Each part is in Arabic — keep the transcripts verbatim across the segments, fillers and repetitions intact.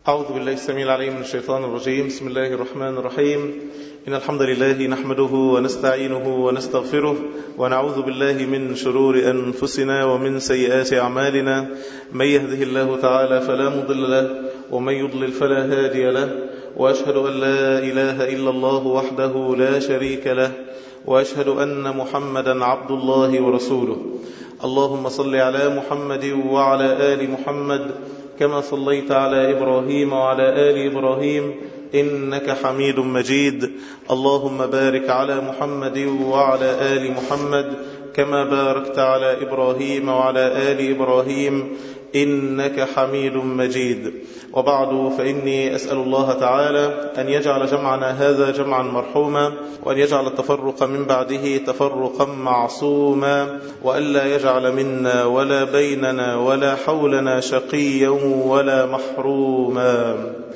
أعوذ بالله السميع العليم من الشيطان الرجيم. بسم الله الرحمن الرحيم. إن الحمد لله نحمده ونستعينه ونستغفره ونعوذ بالله من شرور أنفسنا ومن سيئات أعمالنا. من يهده الله تعالى فلا مضل له ومن يضلل فلا هادي له، وأشهد أن لا إله إلا الله وحده لا شريك له، وأشهد أن محمدا عبد الله ورسوله. اللهم صل على محمد وعلى آل محمد كما صليت على إبراهيم وعلى آل إبراهيم إنك حميد مجيد. اللهم بارك على محمد وعلى آل محمد كما باركت على إبراهيم وعلى آل إبراهيم إنك حميد مجيد. وبعد، فإني أسأل الله تعالى أن يجعل جمعنا هذا جمعا مرحوما، وأن يجعل التفرق من بعده تفرقا معصوما، وألا يجعل منا ولا بيننا ولا حولنا شقيا ولا محروما.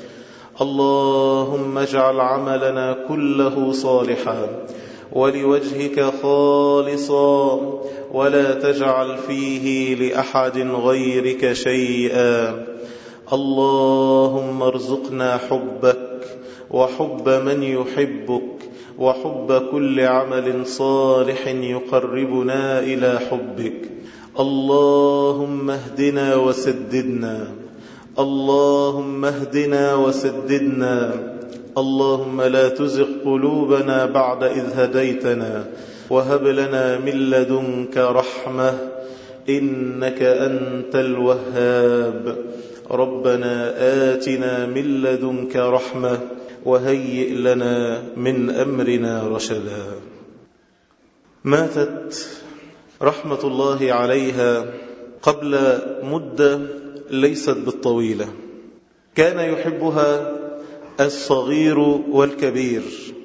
اللهم اجعل عملنا كله صالحا ولوجهك خالصا، ولا تجعل فيه لأحد غيرك شيئا. اللهم ارزقنا حبك وحب من يحبك وحب كل عمل صالح يقربنا إلى حبك. اللهم اهدنا وسددنا، اللهم اهدنا وسددنا. اللهم لا تزغ قلوبنا بعد إذ هديتنا، وهب لنا من لدنك رحمة إنك أنت الوهاب. ربنا آتنا من لدنك رحمة وهيئ لنا من أمرنا رشدا. ماتت رحمة الله عليها قبل مدة ليست بالطويلة. كان يحبها الصغير والكبير.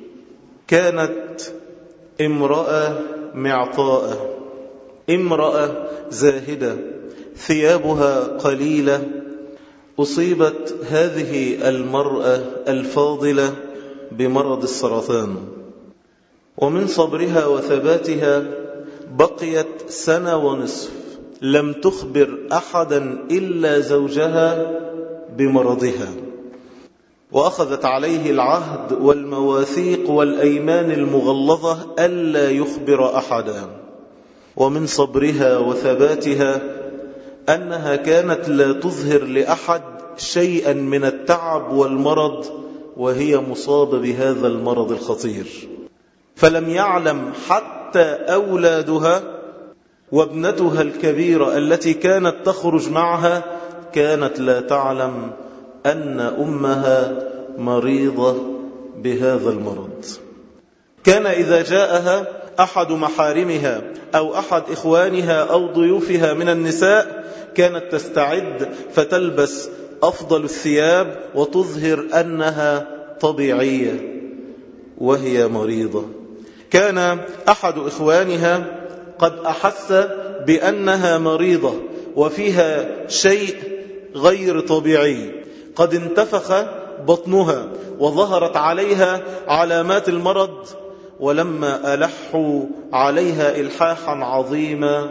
كانت امرأة معطاءة، امرأة زاهدة، ثيابها قليلة. أصيبت هذه المرأة الفاضلة بمرض السرطان، ومن صبرها وثباتها بقيت سنة ونصف لم تخبر أحدا إلا زوجها بمرضها، وأخذت عليه العهد والمواثيق والأيمان المغلظة ألا يخبر أحدا. ومن صبرها وثباتها أنها كانت لا تظهر لأحد شيئا من التعب والمرض وهي مصابة بهذا المرض الخطير. فلم يعلم حتى أولادها، وابنتها الكبيرة التي كانت تخرج معها كانت لا تعلم أن أمها مريضة بهذا المرض. كان إذا جاءها أحد محارمها أو أحد إخوانها أو ضيوفها من النساء كانت تستعد فتلبس أفضل الثياب وتظهر أنها طبيعية وهي مريضة. كان أحد إخوانها قد أحس بأنها مريضة وفيها شيء غير طبيعي، قد انتفخ بطنها وظهرت عليها علامات المرض، ولما ألحوا عليها إلحاحا عظيما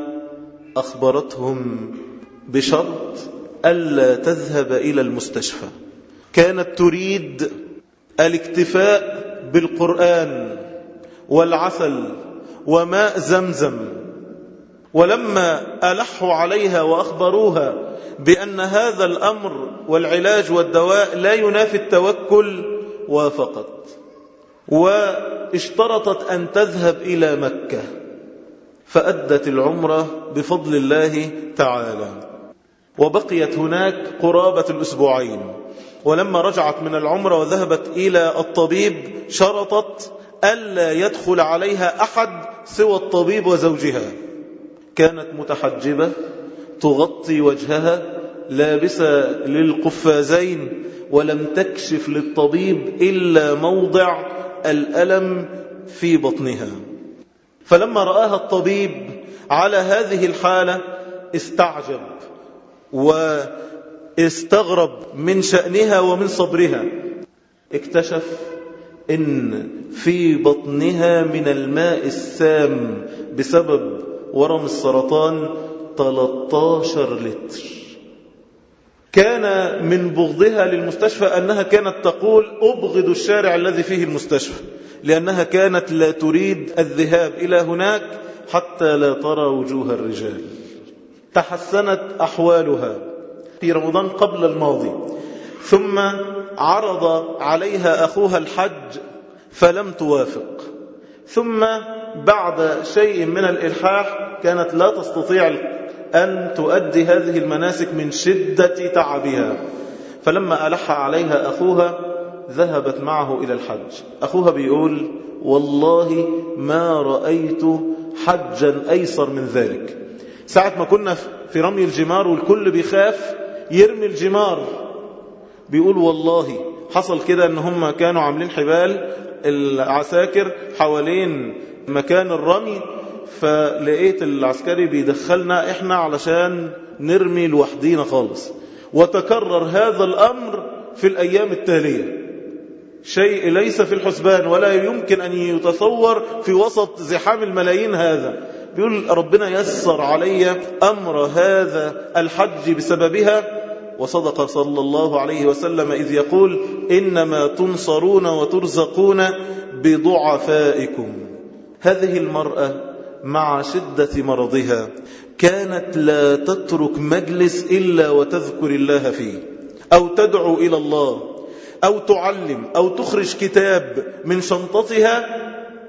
أخبرتهم بشرط ألا تذهب إلى المستشفى. كانت تريد الاكتفاء بالقرآن والعسل وماء زمزم، ولما ألحوا عليها وأخبروها بأن هذا الأمر والعلاج والدواء لا ينافي التوكل وافقت، واشترطت أن تذهب إلى مكة، فأدت العمرة بفضل الله تعالى، وبقيت هناك قرابة الأسبوعين. ولما رجعت من العمرة وذهبت إلى الطبيب شرطت ألا يدخل عليها أحد سوى الطبيب وزوجها. كانت متحجبة تغطي وجهها لابسة للقفازين، ولم تكشف للطبيب إلا موضع الألم في بطنها. فلما رآها الطبيب على هذه الحالة استعجب واستغرب من شأنها ومن صبرها. اكتشف إن في بطنها من الماء السام بسبب ورم السرطان ثلاثة عشر لتر. كان من بغضها للمستشفى أنها كانت تقول أبغض الشارع الذي فيه المستشفى، لأنها كانت لا تريد الذهاب إلى هناك حتى لا ترى وجوه الرجال. تحسنت أحوالها في رمضان قبل الماضي، ثم عرض عليها أخوها الحج فلم توافق، ثم بعد شيء من الإلحاح كانت لا تستطيع أن تؤدي هذه المناسك من شدة تعبها، فلما ألح عليها أخوها ذهبت معه إلى الحج. أخوها بيقول والله ما رأيت حجا أيسر من ذلك. ساعة ما كنا في رمي الجمار والكل بيخاف يرمي الجمار، بيقول والله حصل كده ان هم كانوا عاملين حبال العساكر حوالين مكان الرمي، فلقيت العسكري بيدخلنا احنا علشان نرمي لوحدينا خالص. وتكرر هذا الأمر في الأيام التالية، شيء ليس في الحسبان ولا يمكن أن يتصور في وسط زحام الملايين. هذا بيقول ربنا يسر علي أمر هذا الحج بسببها، وصدق صلى الله عليه وسلم إذ يقول إنما تنصرون وترزقون بضعفائكم. هذه المرأة مع شدة مرضها كانت لا تترك مجلس إلا وتذكر الله فيه، أو تدعو إلى الله، أو تعلم، أو تخرج كتاب من شنطتها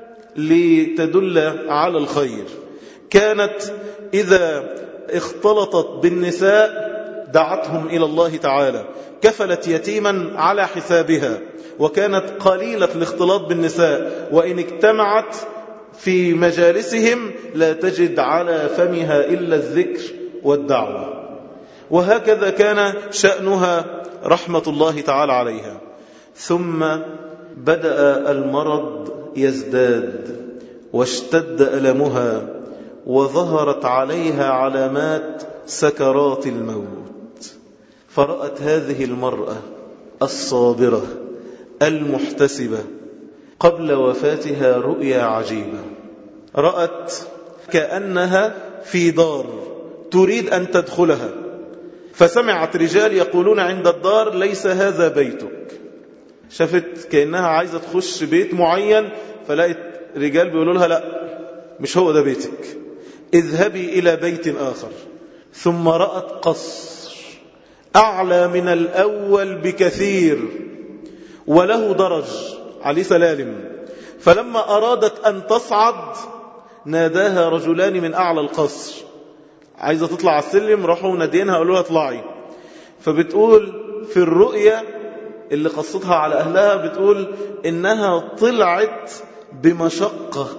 لتدل على الخير. كانت إذا اختلطت بالنساء دعتهم إلى الله تعالى، كفلت يتيما على حسابها، وكانت قليلة الاختلاط بالنساء، وإن اجتمعت في مجالسهم لا تجد على فمها إلا الذكر والدعوة. وهكذا كان شأنها رحمة الله تعالى عليها. ثم بدأ المرض يزداد واشتد ألمها، وظهرت عليها علامات سكرات الموت. فرأت هذه المرأة الصابرة المحتسبة قبل وفاتها رؤيا عجيبة. رأت كأنها في دار تريد أن تدخلها، فسمعت رجال يقولون عند الدار ليس هذا بيتك. شافت كأنها عايزة تخش بيت معين، فلقيت رجال بيقولوا لها لا مش هو ده بيتك، اذهبي إلى بيت آخر. ثم رأت قصر أعلى من الأول بكثير، وله درج عليه سلالم. فلما أرادت أن تصعد ناداها رجلان من أعلى القصر، عايزة تطلع على السلم، راحوا نادينها قالوا لها اطلعي. فبتقول في الرؤية اللي قصتها على أهلها، بتقول إنها طلعت بمشقة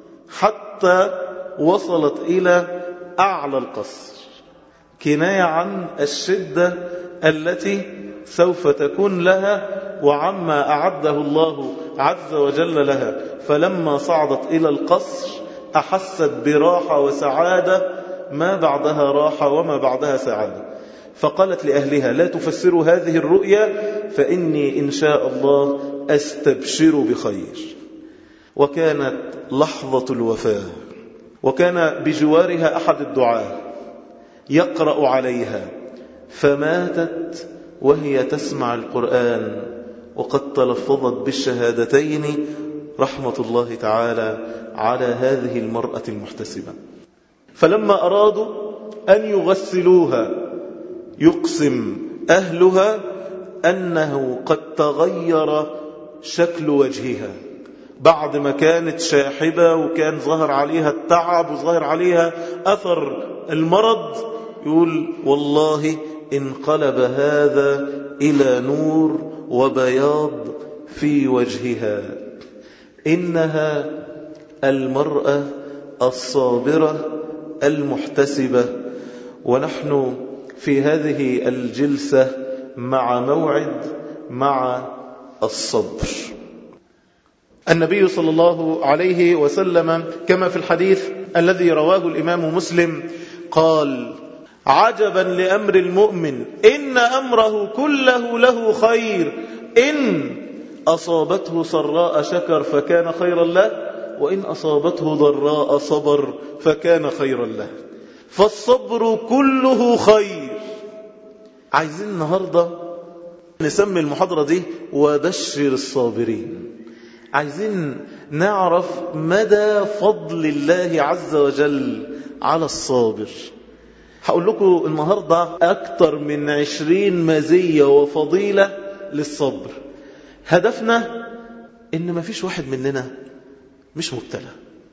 حتى وصلت إلى أعلى القصر، كناية عن الشدة التي سوف تكون لها وعما أعده الله عز وجل لها. فلما صعدت إلى القصر أحست براحة وسعادة ما بعدها راحة وما بعدها سعادة. فقالت لأهلها لا تفسروا هذه الرؤيا فإني إن شاء الله أستبشر بخير. وكانت لحظة الوفاة، وكان بجوارها أحد الدعاة يقرأ عليها، فماتت وهي تسمع القرآن وقد تلفظت بالشهادتين، رحمة الله تعالى على هذه المرأة المحتسبة. فلما أرادوا أن يغسلوها يقسم أهلها أنه قد تغير شكل وجهها، بعد ما كانت شاحبة وكان ظهر عليها التعب وظهر عليها أثر المرض، يقول والله انقلب هذا إلى نور وبياض في وجهها. إنها المرأة الصابرة المحتسبة. ونحن في هذه الجلسة مع موعد مع الصبر. النبي صلى الله عليه وسلم كما في الحديث الذي رواه الإمام مسلم قال عجبا لأمر المؤمن إن أمره كله له خير، إن أصابته سراء شكر فكان خيرا له، وإن أصابته ضراء صبر فكان خيرا له. فالصبر كله خير. عايزين النهاردة نسمي المحاضرة دي وبشر الصابرين. عايزين نعرف مدى فضل الله عز وجل على الصابر. هقول لكم النهاردة أكتر من عشرين مزية وفضيلة للصبر. هدفنا إن ما فيش واحد مننا مش مبتلى.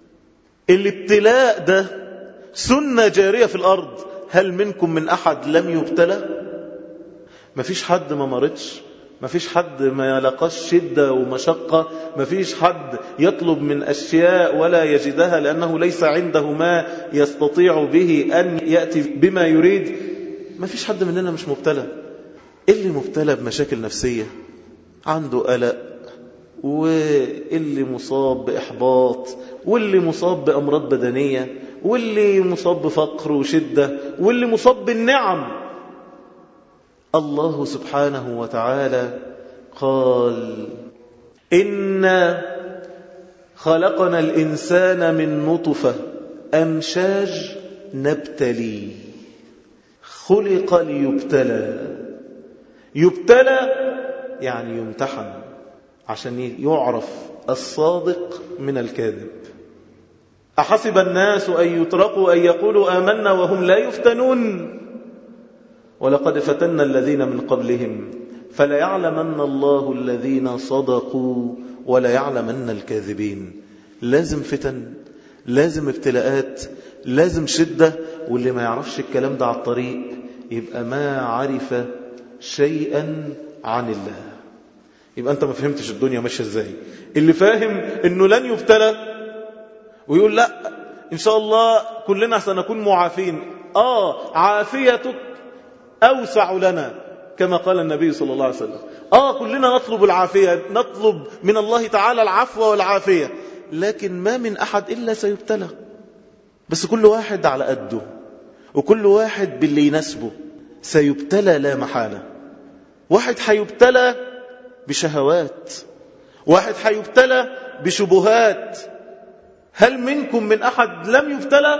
الابتلاء ده سنة جارية في الأرض. هل منكم من أحد لم يبتلى؟ ما فيش حد ما مرضش، ما فيش حد ما لقاش شدة ومشقة، ما فيش حد يطلب من أشياء ولا يجدها لأنه ليس عنده ما يستطيع به أن يأتي بما يريد. ما فيش حد مننا مش مبتلى. اللي مبتلى بمشاكل نفسية، عنده قلق، واللي مصاب بإحباط، واللي مصاب بأمراض بدنية، واللي مصاب بفقر وشدة، واللي مصاب بالنعم. الله سبحانه وتعالى قال: إنا خلقنا الإنسان من نطفة أمشاج نبتلي خلق ليبتلى. يبتلى يعني يمتحن عشان يعرف الصادق من الكاذب. أحسب الناس أن يتركوا أن يقولوا آمنا وهم لا يفتنون ولقد فتنا الذين من قبلهم فليعلمن الله الذين صدقوا وليعلمن الكاذبين. لازم فتن، لازم ابتلاءات، لازم شدة. واللي ما يعرفش الكلام ده على الطريق يبقى ما عرف شيئا عن الله، يبقى أنت ما فهمتش الدنيا ماشية ازاي. اللي فاهم أنه لن يبتلى ويقول لا إن شاء الله كلنا سنكون معافين، آه عافيتك أوسع لنا كما قال النبي صلى الله عليه وسلم. آه كلنا نطلب العافية، نطلب من الله تعالى العفو والعافية، لكن ما من أحد إلا سيبتلى. بس كل واحد على قده، وكل واحد باللي يناسبه. سيبتلى لا محالة. واحد حيبتلى بشهوات، واحد حيبتلى بشبهات. هل منكم من أحد لم يبتلى؟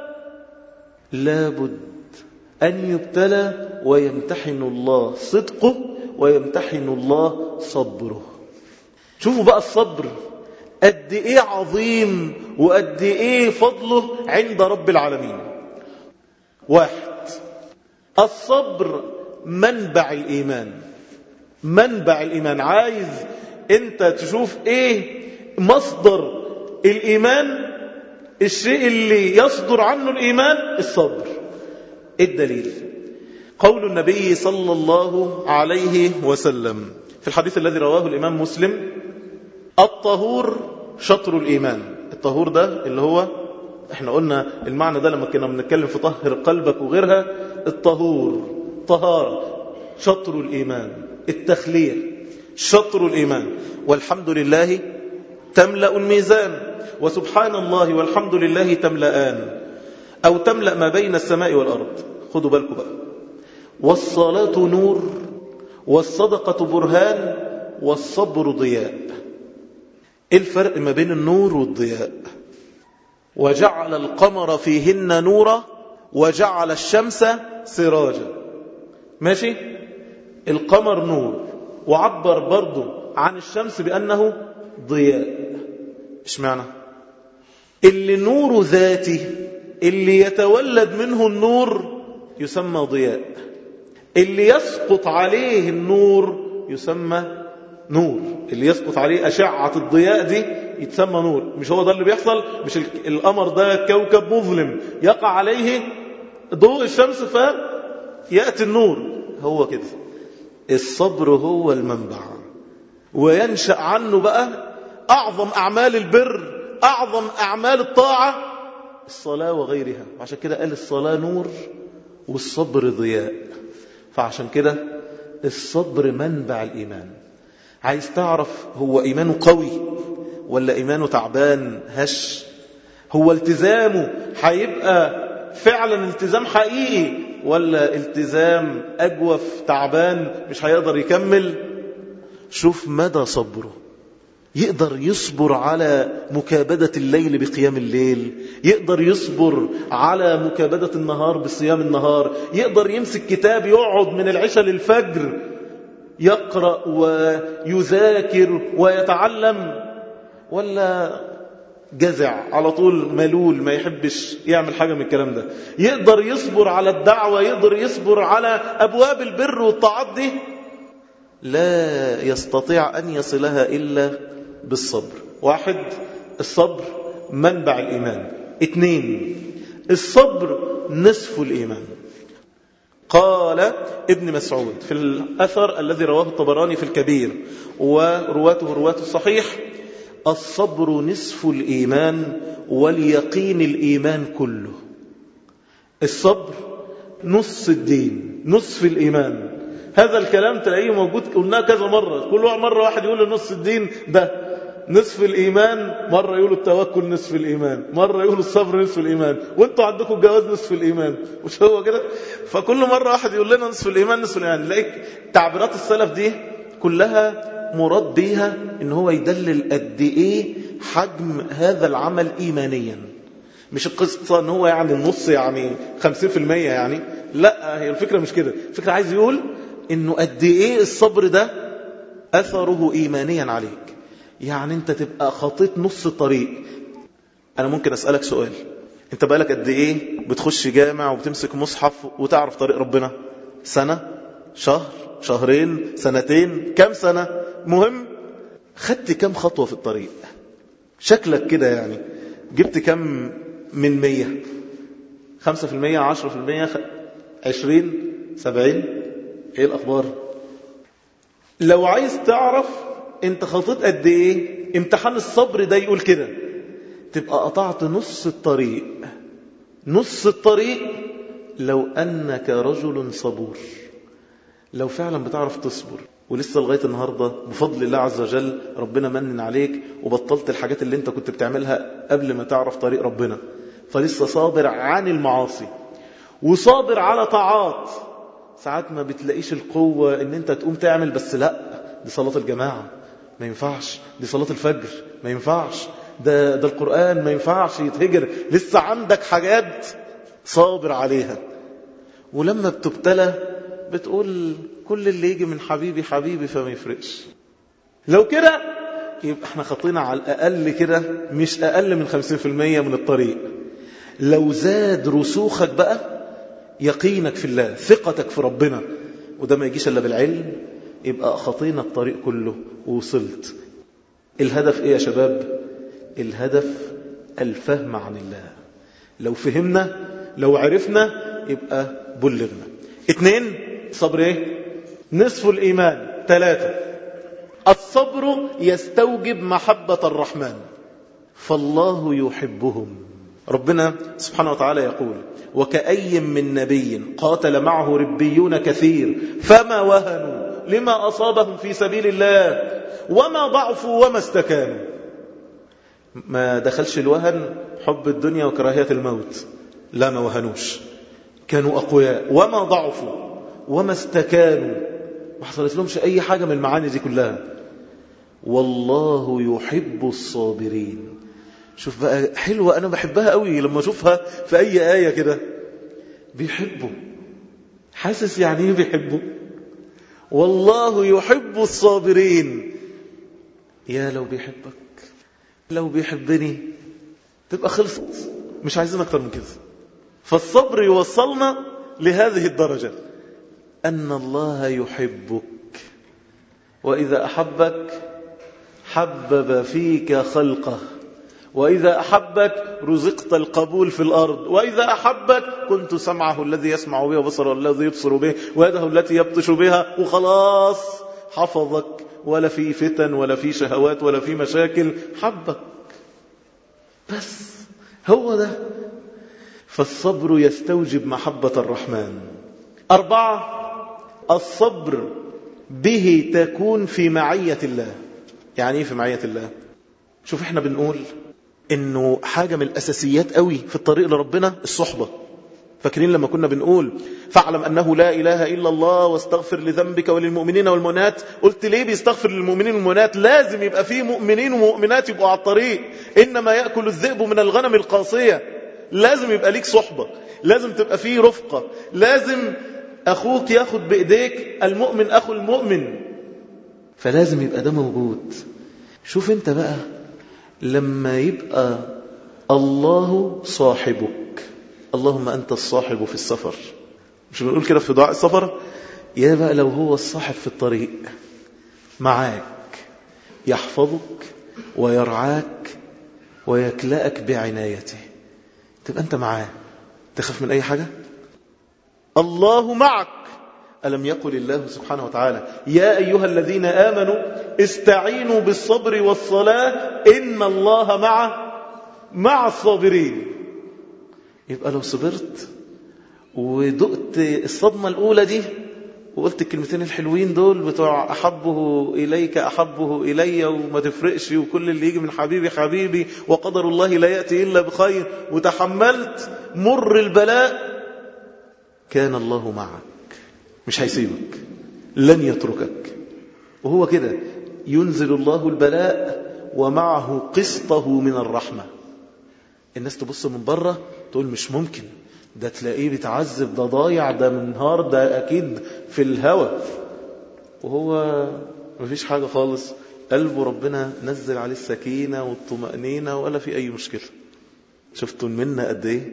لابد أن يبتلى ويمتحن الله صدقه ويمتحن الله صبره. شوفوا بقى الصبر قد إيه عظيم وقد إيه فضله عند رب العالمين. واحد، الصبر منبع الإيمان. منبع الإيمان. عايز أنت تشوف إيه مصدر الإيمان؟ الشيء اللي يصدر عنه الإيمان الصبر. الدليل قول النبي صلى الله عليه وسلم في الحديث الذي رواه الإمام مسلم: الطهور شطر الإيمان. الطهور ده اللي هو احنا قلنا المعنى ده لما كنا بنتكلم في طهر قلبك وغيرها. الطهور طهارة، شطر الإيمان، التخلية شطر الإيمان. والحمد لله تملأ الميزان، وسبحان الله والحمد لله تملأان، أو تملأ ما بين السماء والأرض. خدوا بالكم بقى. والصلاة نور، والصدقة برهان، والصبر ضياء. إيه الفرق ما بين النور والضياء؟ وجعل القمر فيهن نورا وجعل الشمس سراجا. ماشي؟ القمر نور، وعبر برضو عن الشمس بأنه ضياء. إيش معنى؟ اللي نور ذاتي، اللي يتولد منه النور يسمى ضياء. اللي يسقط عليه النور يسمى نور. اللي يسقط عليه أشعة الضياء دي يتسمى نور. مش هو ده اللي بيحصل؟ مش القمر ده كوكب مظلم يقع عليه ضوء الشمس فيأتي النور؟ هو كده. الصبر هو المنبع، وينشأ عنه بقى أعظم أعمال البر، أعظم أعمال الطاعة، الصلاة وغيرها. وعشان كده قال الصلاة نور والصبر ضياء. فعشان كده الصبر منبع الإيمان. عايز تعرف هو إيمانه قوي ولا إيمانه تعبان هش؟ هو التزامه هيبقى فعلا التزام حقيقي ولا التزام أجوف تعبان مش هيقدر يكمل؟ شوف مدى صبره. يقدر يصبر على مكابدة الليل بقيام الليل، يقدر يصبر على مكابدة النهار بصيام النهار، يقدر يمسك كتاب يقعد من العشاء للفجر يقرأ ويذاكر ويتعلم، ولا جزع على طول ملول ما يحبش يعمل حاجة من الكلام ده؟ يقدر يصبر على الدعوة، يقدر يصبر على أبواب البر والطاعات دي؟ لا يستطيع أن يصلها إلا بالصبر. واحد، الصبر منبع الإيمان. اثنين، الصبر نصف الإيمان. قال ابن مسعود في الأثر الذي رواه الطبراني في الكبير ورواته رواة الصحيح: الصبر نصف الإيمان واليقين الإيمان كله. الصبر نص الدين، نصف الإيمان. هذا الكلام تلاقيه موجود، قلناه كذا مرة، كل مرة واحد يقول نصف الدين ده نصف الإيمان، مرة يقولوا التوكل نصف الإيمان، مرة يقولوا الصبر نصف الإيمان، وانتوا عندكم الجواز نصف الإيمان، مش هو كده؟ فكل مرة واحد يقول لنا نصف الإيمان نصف الإيمان. نلاقيك تعبيرات السلف دي كلها مراد بيها ان هو يدلل قد ايه حجم هذا العمل ايمانيا. مش القصة ان هو يعني النص يعني خمسين في المية يعني، لا، هي الفكرة مش كده. الفكرة عايز يقول انه قد ايه الصبر ده اثره ايمانيا عليك. يعني انت تبقى خطيت نص الطريق. انا ممكن اسألك سؤال: انت بقالك قد ايه بتخش جامع وبتمسك مصحف وتعرف طريق ربنا؟ سنة؟ شهر؟ شهرين؟ سنتين؟ كم سنة؟ مهم خدت كم خطوة في الطريق؟ شكلك كده يعني جبت كم من مية؟ خمسة في المية؟ عشرة في المية؟ عشرين؟ سبعين؟ ايه الأخبار؟ لو عايز تعرف انت خطيت قد ايه، امتحان الصبر ده يقول كده: تبقى قطعت نص الطريق. نص الطريق لو أنك رجل صبور، لو فعلا بتعرف تصبر. ولسه لغاية النهاردة بفضل الله عز وجل ربنا منن عليك وبطلت الحاجات اللي انت كنت بتعملها قبل ما تعرف طريق ربنا، فلسه صابر عن المعاصي وصابر على طاعات. ساعات ما بتلاقيش القوة ان انت تقوم تعمل، بس لا، دي صلاة الجماعة ما ينفعش، دي صلاة الفجر ما ينفعش، ده, ده القرآن ما ينفعش يتهجر. لسه عندك حاجات صابر عليها. ولما بتبتلى بتقول كل اللي يجي من حبيبي حبيبي فما يفرقش. لو كده يبقى احنا خطينا على الأقل كده مش أقل من خمسين في المية من الطريق. لو زاد رسوخك بقى، يقينك في الله، ثقتك في ربنا، وده ما يجيش إلا بالعلم، يبقى خطينا الطريق كله ووصلت. الهدف ايه يا شباب؟ الهدف الفهم عن الله. لو فهمنا، لو عرفنا، يبقى بلغنا. اثنين، صبر ايه؟ نصف الإيمان. ثلاثة، الصبر يستوجب محبة الرحمن، فالله يحبهم. ربنا سبحانه وتعالى يقول: وكأي من نبي قاتل معه ربيون كثير فما وهنوا لما أصابهم في سبيل الله وما ضعفوا وما استكانوا. ما دخلش الوهن حب الدنيا وكراهية الموت، لا، ما وهنوش، كانوا أقوياء. وما ضعفوا وما استكانوا، ما حصلت لهمش أي حاجة من المعاني دي كلها. والله يحب الصابرين. شوف بقى حلوة، أنا بحبها قوي لما أشوفها في أي آية كده. بيحبه، حاسس يعني ايه بيحبه؟ والله يحب الصابرين. يا لو بيحبك، لو بيحبني تبقى خلصت، مش عايزين أكتر من كده. فالصبر يوصلنا لهذه الدرجة، أن الله يحبك، وإذا أحبك حبب فيك خلقه، وإذا أحبك رزقت القبول في الأرض، وإذا أحبك كنت سمعه الذي يسمع به وبصره الذي يبصر به ويده التي يبطش بها، وخلاص حفظك، ولا في فتن ولا في شهوات ولا في مشاكل، حبك بس. هو ده. فالصبر يستوجب محبة الرحمن. أربعة، الصبر به تكون في معية الله. يعني ايه في معية الله؟ شوف احنا بنقول انه حاجة من الاساسيات قوي في الطريق لربنا الصحبة. فاكرين لما كنا بنقول فاعلم أنه لا إله إلا الله واستغفر لذنبك وللمؤمنين والمؤمنات؟ قلت ليه بيستغفر للمؤمنين والمؤمنات؟ لازم يبقى فيه مؤمنين ومؤمنات يبقوا على الطريق، إنما يأكل الذئب من الغنم القاصية. لازم يبقى ليك صحبة، لازم تبقى فيه رفقة، لازم أخوك ياخد بإيديك، المؤمن أخو المؤمن، فلازم يبقى ده موجود. شوف انت بقى لما يبقى الله صاحبك، اللهم أنت الصاحب في السفر، مش بنقول كده في دعاء السفر؟ يا بقى لو هو الصاحب في الطريق معاك، يحفظك ويرعاك ويكلأك بعنايته، تبقى أنت معاه، تخاف من أي حاجة؟ الله معك. ألم يقل الله سبحانه وتعالى يا أيها الذين آمنوا استعينوا بالصبر والصلاة إن الله مع مع الصابرين. يبقى لو صبرت ودقت الصدمة الأولى دي وقلت الكلمتين الحلوين دول بتوع أحبه إليك أحبه إلي وما تفرقش وكل اللي يجي من حبيبي حبيبي وقدر الله لا يأتي إلا بخير، وتحملت مر البلاء، كان الله معك، مش هيسيبك، لن يتركك. وهو كده ينزل الله البلاء ومعه قسطه من الرحمة. الناس تبص من بره تقول مش ممكن، ده تلاقيه بيتعذب، ده ضايع، ده منهار، ده أكيد في الهوى، وهو مفيش حاجة خالص، قلبه ربنا نزل عليه السكينة والطمأنينة ولا في أي مشكلة. شفتوا منا قد إيه؟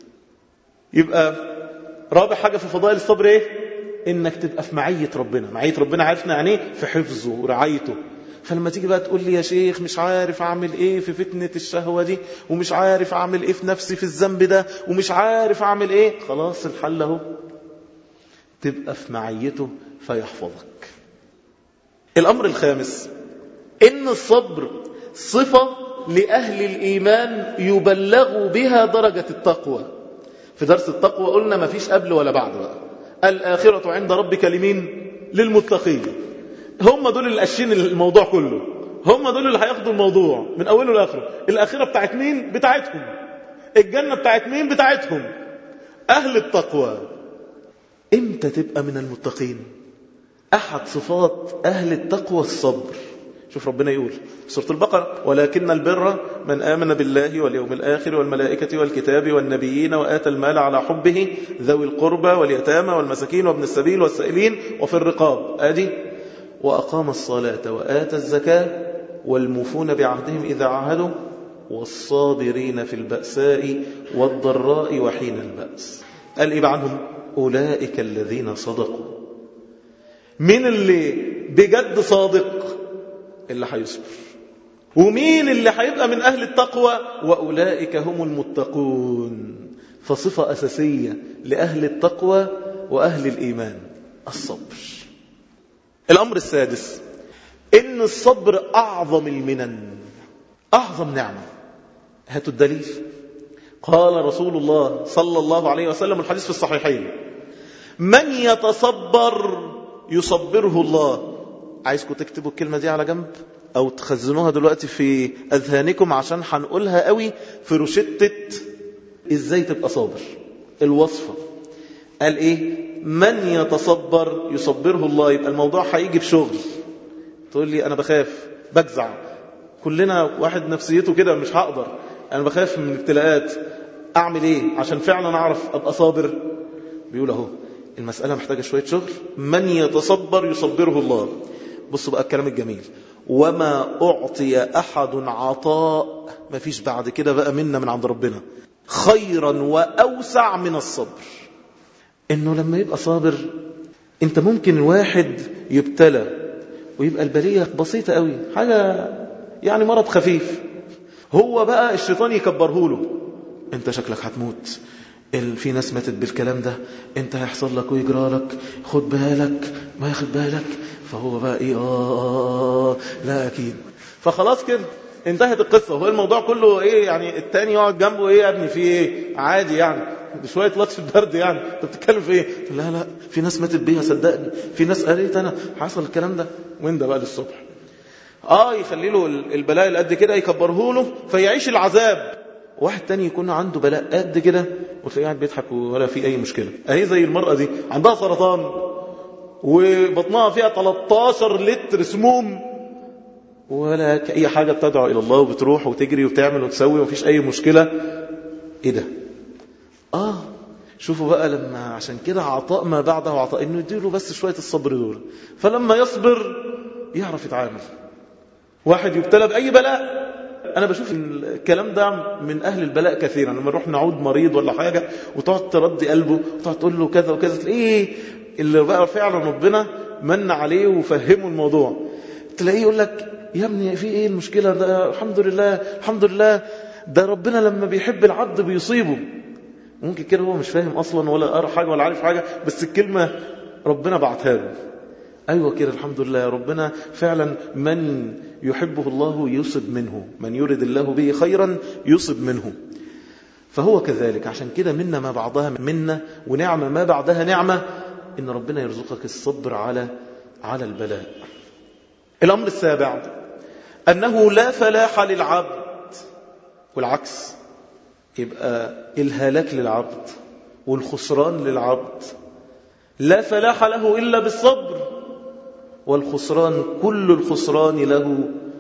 يبقى رابع حاجة في فضائل الصبر إيه؟ إنك تبقى في معية ربنا. معية ربنا عارفنا يعني إيه؟ في حفظه ورعايته. فلما تيجي بقى تقول لي يا شيخ مش عارف أعمل إيه في فتنة الشهوة دي، ومش عارف أعمل إيه في نفسي في الذنب ده، ومش عارف أعمل إيه، خلاص الحل اهو، تبقى في معيته فيحفظك. الأمر الخامس إن الصبر صفة لأهل الإيمان يبلغوا بها درجة التقوى. في درس التقوى قلنا ما فيش قبل ولا بعد بقى. الآخرة عند ربك لمين؟ للمتقين. هم دول اللي قاشين الموضوع كله، هم دول اللي هياخدوا الموضوع من أوله لآخره. الآخرة بتاعت مين؟ بتاعتهم. الجنة بتاعت مين؟ بتاعتهم. أهل التقوى. إمتى تبقى من المتقين؟ أحد صفات أهل التقوى الصبر. شوف ربنا يقول في سورة البقرة ولكن البر من آمن بالله واليوم الآخر والملائكة والكتاب والنبيين وآتى المال على حبه ذوي القربى واليتامى والمساكين وابن السبيل والسائلين وفي الرقاب، آدي وأقام الصلاة وآتى الزكاة والموفون بعهدهم إذا عاهدوا والصابرين في البأساء والضراء وحين البأس. قال إيه عنهم؟ أولئك الذين صدقوا. مين اللي بجد صادق؟ اللي هيصبر. ومين اللي هيبقى من أهل التقوى؟ وأولئك هم المتقون. فصفة أساسية لأهل التقوى وأهل الإيمان الصبر. الأمر السادس إن الصبر أعظم المنن، أعظم نعمة. هاتوا الدليل. قال رسول الله صلى الله عليه وسلم الحديث في الصحيحين من يتصبر يصبره الله. عايزكم تكتبوا الكلمة دي على جنب أو تخزنوها دلوقتي في أذهانكم عشان هنقولها قوي في روشتة إزاي تبقى صابر. الوصفة قال إيه؟ من يتصبر يصبره الله. يبقى الموضوع هيجي بشغل. تقول لي أنا بخاف بجزع، كلنا واحد نفسيته كده مش هقدر، أنا بخاف من الابتلاءات، أعمل إيه عشان فعلا أعرف أبقى صابر؟ بيقول أهو المسألة محتاجة شوية شغل. من يتصبر يصبره الله. بصوا بقى الكلام الجميل. وما أعطي أحد عطاء، ما فيش بعد كده بقى منا من عند ربنا، خيرا وأوسع من الصبر. إنه لما يبقى صابر، أنت ممكن الواحد يبتلى ويبقى البلية بسيطة قوي، حاجة يعني مرض خفيف، هو بقى الشيطان يكبره له، أنت شكلك هتموت، في ناس ماتت بالكلام ده، انت هيحصل لك ويجرى لك، خد بالك، ما ياخد بالك. فهو بقى ايه آه لا اكيد. فخلاص كده انتهت القصة. وهو الموضوع كله ايه يعني؟ التاني يقعد جنبه ايه يا ابني في ايه؟ عادي يعني، بشوية لطش البرد يعني، انت بتتكلم في ايه؟ لا لا في ناس ماتت بيها صدقني، في ناس قالت انا حصل الكلام ده، وين ده بقى للصبح. اه يخلي له البلاء اللي قد كده يكبره له فيعيش العذاب. واحد تاني يكون عنده بلاء قد كده وتلاقيه قاعد بيضحك ولا في أي مشكلة. أهي زي المرأة دي عندها سرطان وبطنها فيها تلتاشر لتر سموم ولا أي حاجة، بتدعو إلى الله وبتروح وتجري وتعمل وتسوي ومفيش أي مشكلة. إيه ده؟ آه شوفوا بقى لما عشان كده عطاء ما بعده عطاء، إنه يديله بس شوية الصبر دول، فلما يصبر يعرف يتعامل. واحد يبتلى بأي بلاء، أنا بشوف الكلام ده من أهل البلاء كثيرا، لما نروح نعود مريض ولا حاجة وتقعد تردي قلبه وتقعد تقول له كذا وكذا، تلاقيه اللي بقى فعلا ربنا من عليه وفهمه الموضوع، تلاقيه يقول لك يا ابني في ايه المشكلة؟ ده الحمد لله الحمد لله، ده ربنا لما بيحب العبد بيصيبه. ممكن كده هو مش فاهم أصلا ولا قرأ حاجة ولا عارف حاجة، بس الكلمة ربنا بعتها له. أيوة كده الحمد لله، ربنا فعلا من يحبه الله يصب منه، من يرد الله به خيرا يصب منه. فهو كذلك، عشان كده منا ما بعضها منا، ونعمة ما بعدها نعمة، إن ربنا يرزقك الصبر على على البلاء. الأمر السابع أنه لا فلاح للعبد، والعكس يبقى الهلاك للعبد والخسران للعبد. لا فلاح له إلا بالصبر، والخسران كل الخسران له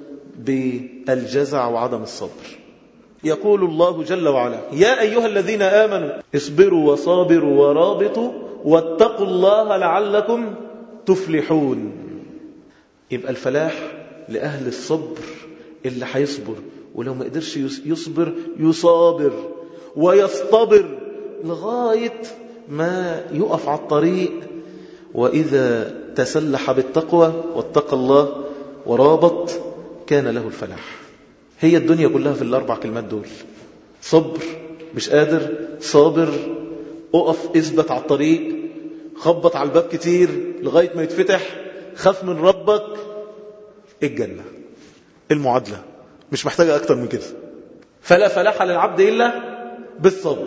بالجزع وعدم الصبر. يقول الله جل وعلا يا أيها الذين آمنوا اصبروا وصابروا ورابطوا واتقوا الله لعلكم تفلحون. يبقى الفلاح لأهل الصبر، اللي هيصبر، ولو ما قدرش يصبر يصابر ويصطبر لغاية ما يقف على الطريق. وإذا تسلح بالتقوى واتقى الله ورابط كان له الفلاح. هي الدنيا كلها في الأربع كلمات دول: صبر، مش قادر، صابر، اقف اثبت على الطريق، خبط على الباب كتير لغاية ما يتفتح، خاف من ربك، الجنة. المعادلة مش محتاجة أكتر من كده. فلا فلاح للعبد إلا بالصبر.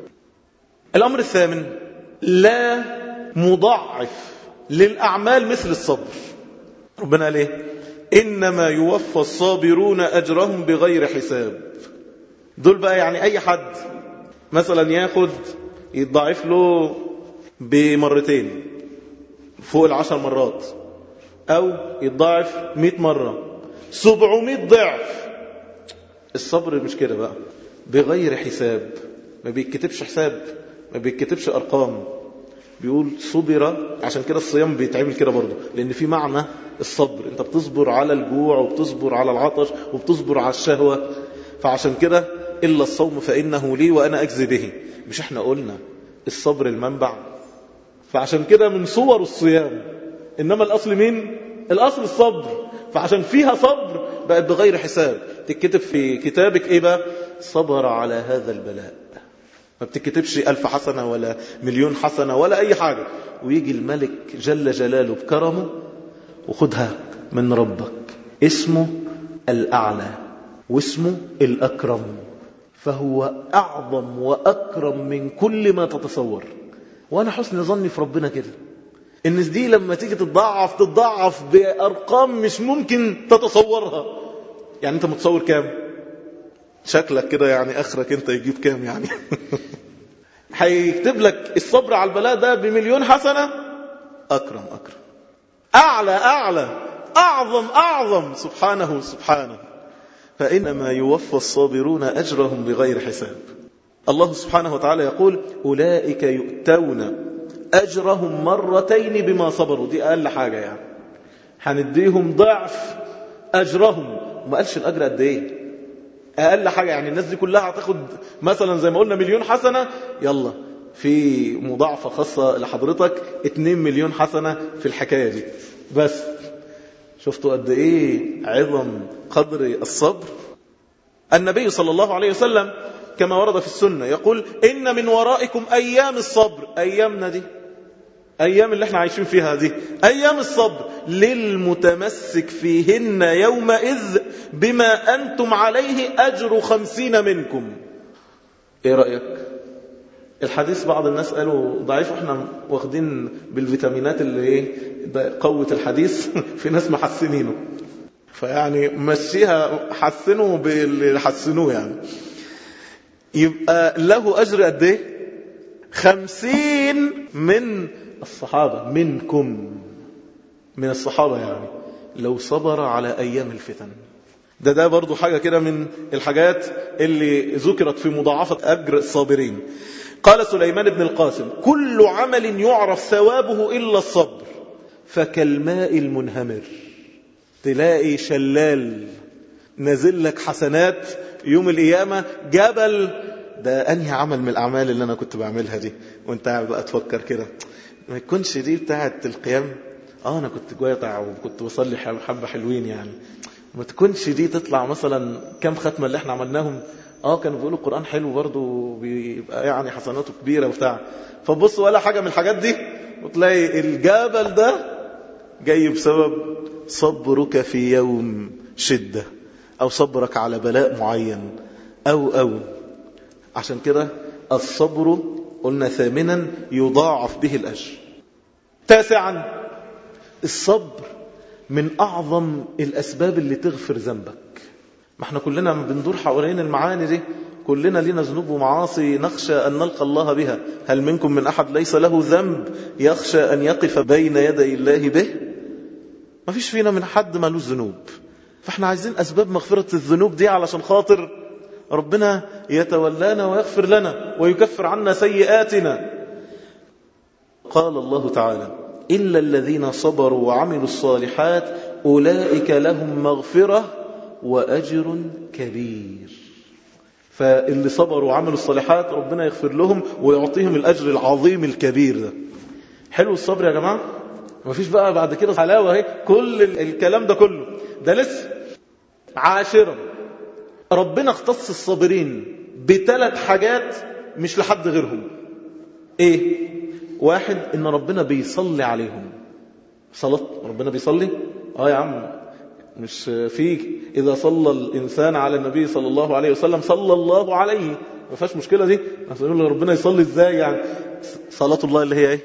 الأمر الثامن لا مضاعف للأعمال مثل الصبر. ربنا قال ايه؟ إنما يوفى الصابرون أجرهم بغير حساب. دول بقى يعني أي حد مثلا ياخد يتضاعف له بمرتين فوق العشر مرات، أو يتضاعف مئة مرة، سبعمائة ضعف. الصبر مش كده بقى، بغير حساب، ما بيتكتبش حساب، ما بيتكتبش أرقام، بيقول صبر. عشان كده الصيام بيتعمل كده برضه، لأن في معنى الصبر، انت بتصبر على الجوع وبتصبر على العطش وبتصبر على الشهوة. فعشان كده إلا الصوم فإنه لي وأنا أجزي به. مش احنا قلنا الصبر المنبع؟ فعشان كده من صور الصيام، إنما الأصل مين؟ الأصل الصبر. فعشان فيها صبر بقت بغير حساب. تكتب في كتابك إيه بقى؟ صبر على هذا البلاء. ما بتكتبش ألف حسنة ولا مليون حسنة ولا أي حاجة. ويجي الملك جل جلاله بكرمه وخدها من ربك، اسمه الأعلى واسمه الأكرم، فهو أعظم وأكرم من كل ما تتصور. وأنا حسن ظني في ربنا كده، الناس دي لما تيجي تتضاعف تتضاعف بأرقام مش ممكن تتصورها. يعني أنت متصور كام؟ شكلك كده يعني آخرك أنت يجيب كام يعني؟ هيكتب لك الصبر على البلاء ده بمليون حسنة. أكرم أكرم، أعلى أعلى، أعظم أعظم، سبحانه سبحانه. فإنما يوفى الصابرون أجرهم بغير حساب. الله سبحانه وتعالى يقول أولئك يؤتون أجرهم مرتين بما صبروا. دي أقل حاجة يعني، هنديهم ضعف أجرهم. وما قالش الأجر قد إيه، أقل حاجة يعني. الناس دي كلها هتاخد مثلا زي ما قلنا مليون حسنة، يلا في مضاعفة خاصة لحضرتك اتنين مليون حسنة في الحكاية دي بس. شفتوا قد ايه عظم قدر الصبر؟ النبي صلى الله عليه وسلم كما ورد في السنة يقول إن من ورائكم أيام الصبر. أيامنا دي، أيام اللي احنا عايشين فيها دي، أيام الصبر للمتمسك فيهن يومئذ بما أنتم عليه أجر خمسين منكم. ايه رأيك؟ الحديث بعض الناس قالوا ضعيف، احنا واخدين بالفيتامينات اللي ايه قوة الحديث، في ناس محسنينه، فيعني مشيها حسنوا باللي حسنوه يعني. يبقى له أجر قد ايه؟ خمسين من الصحابة، منكم، من الصحابة يعني، لو صبر على أيام الفتن. ده ده برضو حاجة كده من الحاجات اللي ذكرت في مضاعفة أجر الصابرين. قال سليمان بن القاسم: كل عمل يعرف ثوابه إلا الصبر فكالماء المنهمر. تلاقي شلال نزل لك حسنات يوم القيامة جبل. ده أنهي عمل من الأعمال اللي أنا كنت بعملها دي؟ وانت بقى تفكر كده، ما يكونش دي بتاعة القيام؟ اه أنا كنت جواتع وكنت بصلي حبة حلوين يعني. ما تكونش دي تطلع مثلا كم ختمة اللي احنا عملناهم؟ اه كانوا بيقولوا القرآن حلو برضو، بيبقى يعني حسناته كبيرة وبتاع. فبص ولا حاجة من الحاجات دي، وتلاقي الجبل ده جاي بسبب صبرك في يوم شدة، أو صبرك على بلاء معين، أو أو عشان كده الصبر قلنا ثامنا يضاعف به الأجر. تاسعا الصبر من أعظم الأسباب اللي تغفر ذنبك. ما احنا كلنا بندور حوالين المعاني دي، كلنا لنا ذنوب ومعاصي نخشى أن نلقى الله بها. هل منكم من أحد ليس له ذنب يخشى أن يقف بين يدي الله به؟ ما فيش فينا من حد ما له ذنوب. فاحنا عايزين أسباب مغفرة الذنوب دي علشان خاطر ربنا يتولانا ويغفر لنا ويكفر عنا سيئاتنا. قال الله تعالى: إلا الذين صبروا وعملوا الصالحات أولئك لهم مغفرة وأجر كبير. فاللي صبروا وعملوا الصالحات ربنا يغفر لهم ويعطيهم الأجر العظيم الكبير ده. حلو الصبر يا جماعة، ما فيش بقى بعد كده حلاوة اهي كل الكلام ده كله ده لسه. عاشرا ربنا اختص الصابرين بثلاث حاجات مش لحد غيرهم. ايه؟ واحد، ان ربنا بيصلي عليهم. صلاة ربنا بيصلي؟ اه يا عم، مش فيك اذا صلى الانسان على النبي صلى الله عليه وسلم صلى الله عليه، ما فيهاش مشكلة دي. نقول له ربنا يصلي ازاي يعني؟ صلاة الله اللي هي ايه؟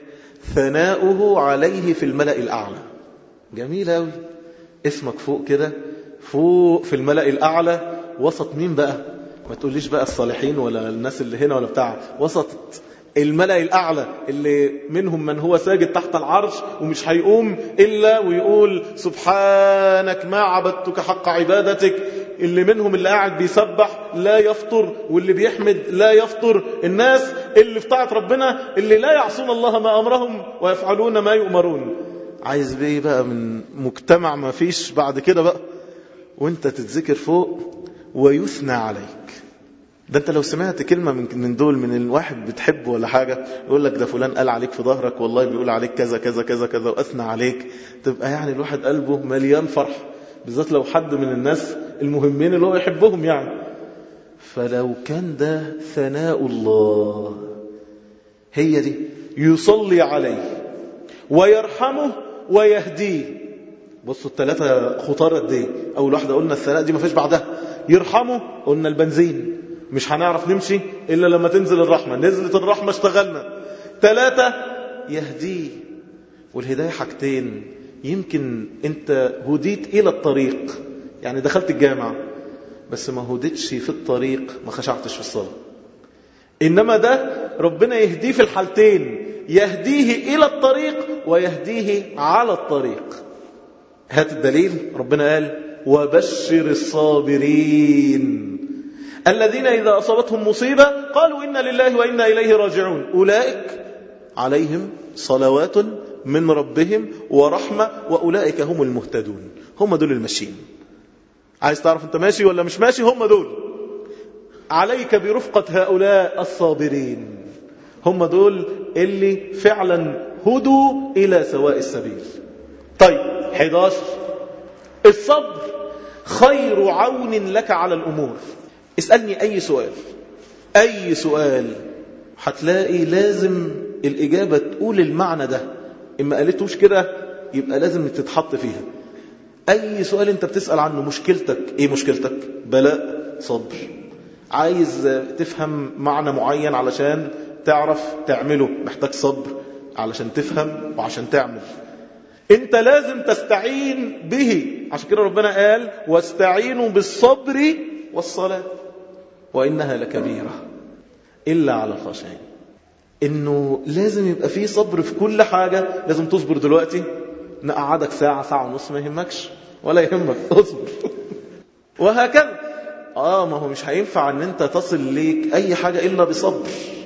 ثناؤه عليه في الملأ الأعلى. جميل أوي، اسمك فوق كده، فوق في الملأ الأعلى. وسط مين بقى؟ ما تقوليش بقى الصالحين ولا الناس اللي هنا ولا بتاع، وسط الملأ الأعلى اللي منهم من هو ساجد تحت العرش ومش هيقوم إلا ويقول سبحانك ما عبدتك حق عبادتك. اللي منهم اللي قاعد بيسبح لا يفطر، واللي بيحمد لا يفطر. الناس اللي في طاعة ربنا اللي لا يعصون الله ما أمرهم ويفعلون ما يؤمرون. عايز بيه بقى من مجتمع ما فيش بعد كده بقى، وانت تتذكر فوق ويثنى عليك. ده انت لو سمعت كلمة من دول من الواحد بتحبه ولا حاجة، يقول لك ده فلان قال عليك في ظهرك والله بيقول عليك كذا كذا كذا كذا وأثنى عليك، تبقى يعني الواحد قلبه مليان فرح، بالذات لو حد من الناس المهمين اللي هو يحبهم يعني. فلو كان ده ثناء الله، هي دي يصلي عليه ويرحمه ويهديه. بصوا الثلاثة خطارة دي. أول واحدة قلنا الثناء دي ما فيش بعدها. يرحمه قلنا البنزين، مش هنعرف نمشي إلا لما تنزل الرحمة، نزلت الرحمة اشتغلنا. ثلاثة يهديه، والهداية حاجتين. يمكن انت هديت إلى الطريق، يعني دخلت الجامعة بس ما هديتش في الطريق، ما خشعتش في الصلاة. إنما ده ربنا يهديه في الحالتين، يهديه إلى الطريق ويهديه على الطريق. هات الدليل. ربنا قال وبشر الصابرين الذين إذا أصابتهم مصيبة قالوا إنا لله وإنا إليه راجعون أولئك عليهم صلوات من ربهم ورحمة وأولئك هم المهتدون. هم دول الماشيين. عايز تعرف انت ماشي ولا مش ماشي؟ هم دول. عليك برفقة هؤلاء الصابرين، هم دول اللي فعلا هدوا إلى سواء السبيل. طيب أحد عشر الصبر خير عون لك على الأمور. اسألني أي سؤال، أي سؤال هتلاقي لازم الإجابة تقول المعنى ده. إما قالتوش كده يبقى لازم تتحط فيها. أي سؤال أنت بتسأل عنه، مشكلتك إيه؟ مشكلتك بلاء، صبر. عايز تفهم معنى معين علشان تعرف تعمله، محتاج صبر علشان تفهم وعشان تعمل. أنت لازم تستعين به. عشان كده ربنا قال واستعينوا بالصبر والصلاة وإنها لكبيرة. إلا على الخاشعين. إنه لازم يبقى فيه صبر في كل حاجة. لازم تصبر دلوقتي، نقعدك ساعة ساعة ونص ما يهمكش ولا يهمك، اصبر. وهكذا. آه ما هو مش هينفع أن أنت تصل ليك أي حاجة إلا بصبر.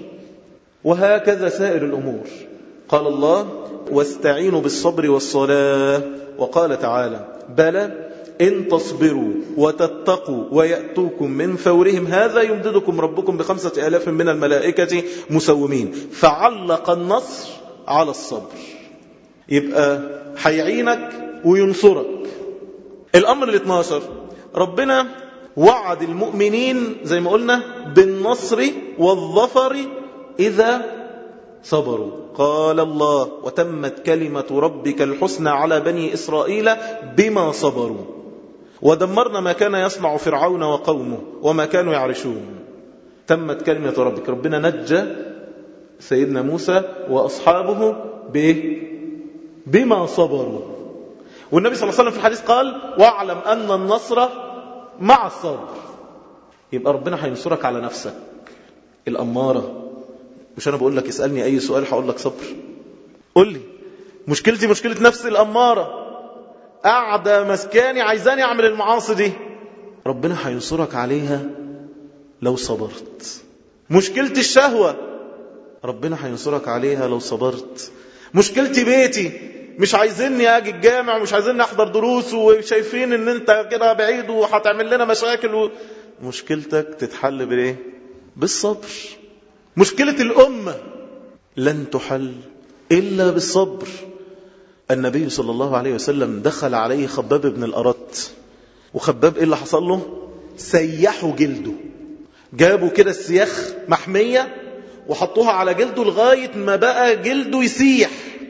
وهكذا سائر الأمور. قال الله واستعينوا بالصبر والصلاة. وقال تعالى بلى إن تصبروا وتتقوا ويأتوكم من فورهم هذا يمددكم ربكم بخمسة آلاف من الملائكة مسومين. فعلق النصر على الصبر. يبقى هيعينك وينصرك. الأمر الاثناشر، ربنا وعد المؤمنين زي ما قلنا بالنصر والظفر إذا صبروا. قال الله وتمت كلمة ربك الحسنى على بني إسرائيل بما صبروا ودمرنا ما كان يصنع فرعون وقومه وما كانوا يعرشون. تمت كلمة ربك. ربنا نجى سيدنا موسى وأصحابه بإيه؟ بما صبروا. والنبي صلى الله عليه وسلم في الحديث قال واعلم أن النصر مع الصبر. يبقى ربنا هينصرك على نفسك الأمارة. مش أنا بقول لك اسألني أي سؤال هقول لك صبر. قل لي مشكلتي مشكلة نفسي الأمارة، قاعدة مسكاني عايزاني أعمل المعاصي دي، ربنا هينصرك عليها لو صبرت. مشكلتي الشهوة، ربنا هينصرك عليها لو صبرت. مشكلتي بيتي، مش عايزيني اجي الجامع ومش عايزيني احضر دروس وشايفين ان انت كده بعيد وهتعمل لنا مشاكل و... مشكلتك تتحل بايه؟ بالصبر. مشكلة الأمة لن تحل إلا بالصبر. النبي صلى الله عليه وسلم دخل عليه خباب بن الأرت، وخباب إيه اللي حصل له؟ سيحوا جلده، جابوا كده السياخ محمية وحطوها على جلده لغاية ما بقى جلده يسيح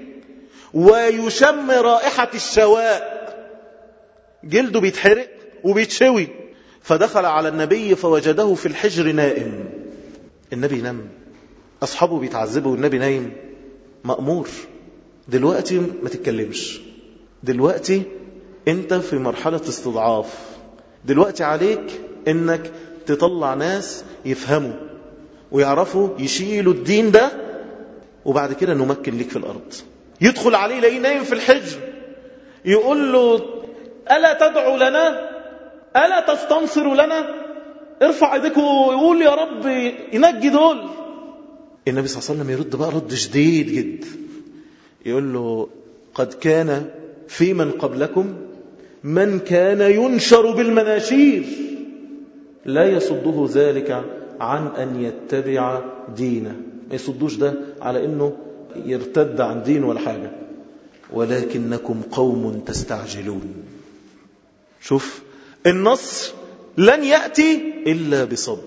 ويشم رائحة الشواء، جلده بيتحرق وبيتشوي. فدخل على النبي فوجده في الحجر نائم. النبي نام، أصحابه بيتعذبوا والنبي نايم. مأمور دلوقتي ما تتكلمش، دلوقتي انت في مرحلة استضعاف، دلوقتي عليك انك تطلع ناس يفهموا ويعرفوا يشيلوا الدين ده، وبعد كده نمكن ليك في الأرض. يدخل عليه يلاقيه نايم في الحجر، يقول له ألا تدعو لنا؟ ألا تستنصر لنا؟ ارفع ايديك ويقول يا رب ينجي دول. النبي صلى الله عليه وسلم يرد بقى رد شديد جدا، يقول له قد كان في من قبلكم من كان ينشر بالمناشير لا يصده ذلك عن أن يتبع دينه. ما يصدوش ده على أنه يرتد عن دين ولا حاجة، ولكنكم قوم تستعجلون. شوف النصر لن يأتي إلا بصبر،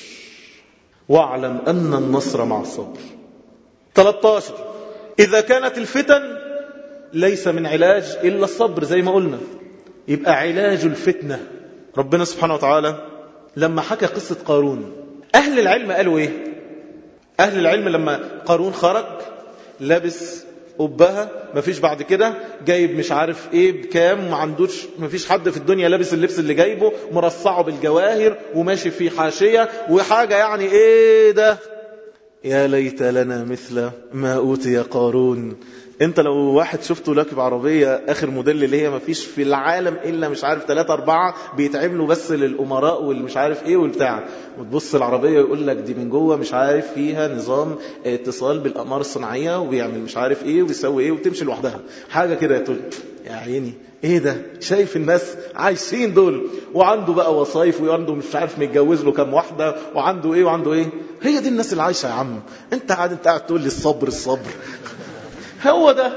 واعلم أن النصر مع الصبر. ثلاثة عشر إذا كانت الفتن ليس من علاج إلا الصبر زي ما قلنا، يبقى علاج الفتنة. ربنا سبحانه وتعالى لما حكى قصة قارون، أهل العلم قالوا إيه؟ أهل العلم لما قارون خرج لابس قبها، مفيش بعد كده جايب مش عارف ايه بكام، ما عندوش، مفيش حد في الدنيا لابس اللبس اللي جايبه، مرصعه بالجواهر وماشي في حاشية وحاجة يعني ايه ده؟ يا ليت لنا مثل ما أوتي قارون. انت لو واحد شفته راكب عربية اخر موديل اللي هي مفيش في العالم الا مش عارف ثلاثة اربعة بيتعملوا بس للامراء والمش عارف ايه والبتاع، وتبص العربية يقول لك دي من جوه مش عارف فيها نظام اتصال بالاقمار الصناعية وبيعمل مش عارف ايه وبيسوي ايه وتمشي لوحدها حاجة كده، تقول يا عيني ايه ده؟ شايف الناس عايشين دول، وعنده بقى وصايف وعنده مش عارف متجوز له كام واحدة وعنده ايه وعنده ايه. هي دي الناس اللي عايشة يا عم. انت قاعد انت قاعد تقول لي الصبر الصبر. هو ده.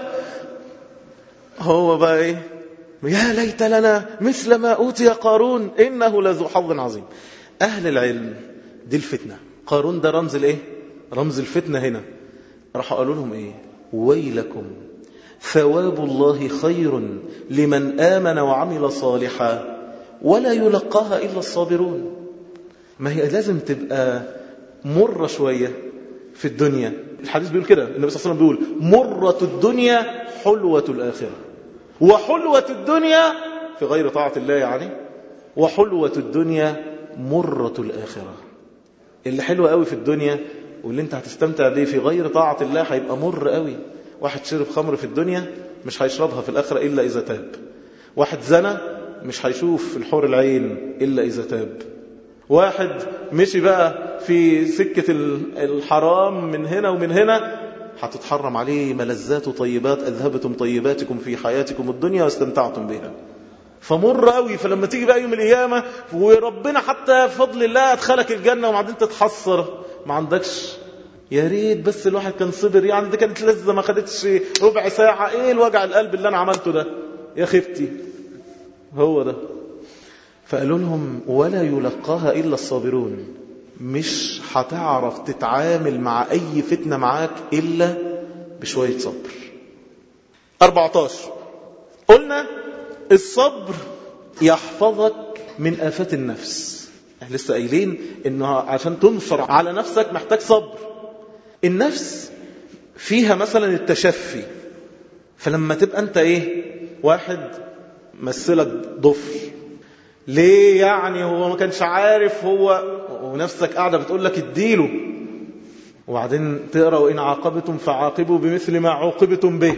هو بقى ايه؟ يا ليت لنا مثل ما أوتي قارون إنه لذو حظ عظيم. أهل العلم دي الفتنة. قارون ده رمز الايه؟ رمز الفتنة هنا. راح قالوا لهم ايه؟ ويلكم ثواب الله خير لمن آمن وعمل صالحا ولا يلقاها إلا الصابرون. ما هي لازم تبقى مرة شوية في الدنيا. الحديث بيقول كده، النبي صلى الله عليه وسلم بيقول مرة الدنيا حلوة الآخرة، وحلوة الدنيا في غير طاعة الله يعني، وحلوة الدنيا مرة الآخرة. اللي حلو قوي في الدنيا واللي انت هتستمتع بيه في غير طاعة الله هيبقى مر قوي. واحد شرب خمر في الدنيا مش هيشربها في الآخرة إلا إذا تاب. واحد زنى مش هيشوف الحور العين إلا إذا تاب. واحد مشي بقى في سكة الحرام من هنا ومن هنا هتتحرم عليه ملذات وطيبات أذهبتم طيباتكم في حياتكم الدنيا واستمتعتم بها. فمر قوي. فلما تيجي بقى يوم القيامة وربنا حتى فضل الله أدخلك الجنة وبعدين تتحسر ما عندكش يا ريت بس الواحد كان صبر، يعني دي كانت لذة ما خدتش ربع ساعة، ايه الوجع القلب اللي انا عملته ده يا خفتي. هو ده. فقالوا لهم ولا يلقاها إلا الصابرون. مش هتعرف تتعامل مع أي فتنة معاك إلا بشوية صبر. أربعة عشر قلنا الصبر يحفظك من آفات النفس. احنا لسه قايلين انه عشان تنصر على نفسك محتاج صبر. النفس فيها مثلا التشفي. فلما تبقى انت ايه واحد مثلك ضفر، ليه يعني هو ما كانش عارف هو، ونفسك قاعدة بتقول لك اديله، وبعدين تقرأ وإن عاقبتم فعاقبوا بمثل ما عوقبتم به.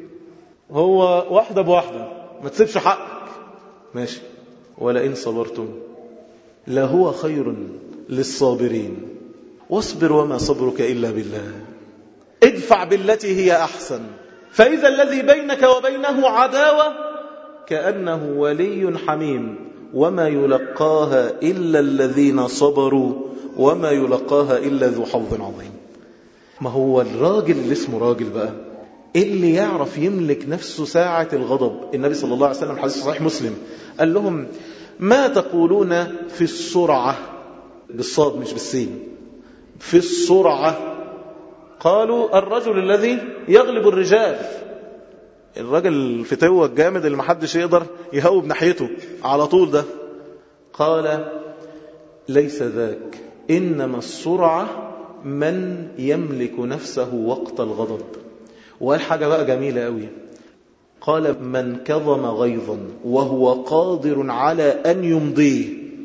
هو واحدة بواحدة ما تسيبش حقك ماشي. ولئن صبرتم لهو خير للصابرين واصبر وما صبرك إلا بالله ادفع بالتي هي أحسن فإذا الذي بينك وبينه عداوة كأنه ولي حميم وما يلقاها إلا الذين صبروا وما يلقاها إلا ذو حظ عظيم. ما هو الراجل اللي اسمه راجل بقى اللي يعرف يملك نفسه ساعة الغضب. النبي صلى الله عليه وسلم حديث صحيح مسلم قال لهم ما تقولون في السرعة، بالصاد مش بالسين، في السرعة. قالوا الرجل الذي يغلب الرجال، الرجل الفتوة الجامد اللي محدش يقدر يهوب ناحيته على طول ده. قال ليس ذاك، إنما السرعة من يملك نفسه وقت الغضب. وقال حاجة بقى جميلة قوي، قال من كظم غيظا وهو قادر على أن يمضيه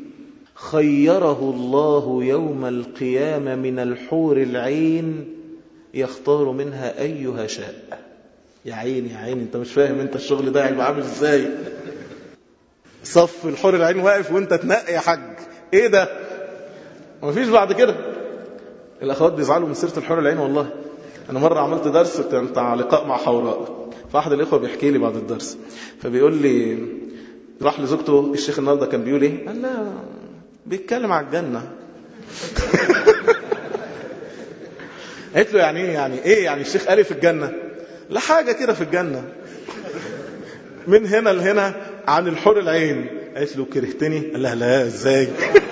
خيره الله يوم القيامة من الحور العين يختار منها أيها شاء. يا عيني يا عيني، انت مش فاهم انت الشغل ده هيبقى عامل ازاي. صف الحور العين واقف وانت تنقي يا حاج، ايه ده؟ مفيش بعد كده. الاخوات بيزعلوا من سيره الحور العين والله. انا مره عملت درس بتاع لقاء مع حوراء، فاحد الاخوه بيحكي لي بعد الدرس فبيقول لي راح لزوجته الشيخ النهارده كان بيقول ايه؟ قال لا بيتكلم على الجنه. قالت له يعني ايه؟ يعني ايه يعني الشيخ قال في الجنه؟ لا حاجه كده في الجنه من هنا لهنا عن الحور العين. قالت له كرهتني؟ قال لها لا ازاي.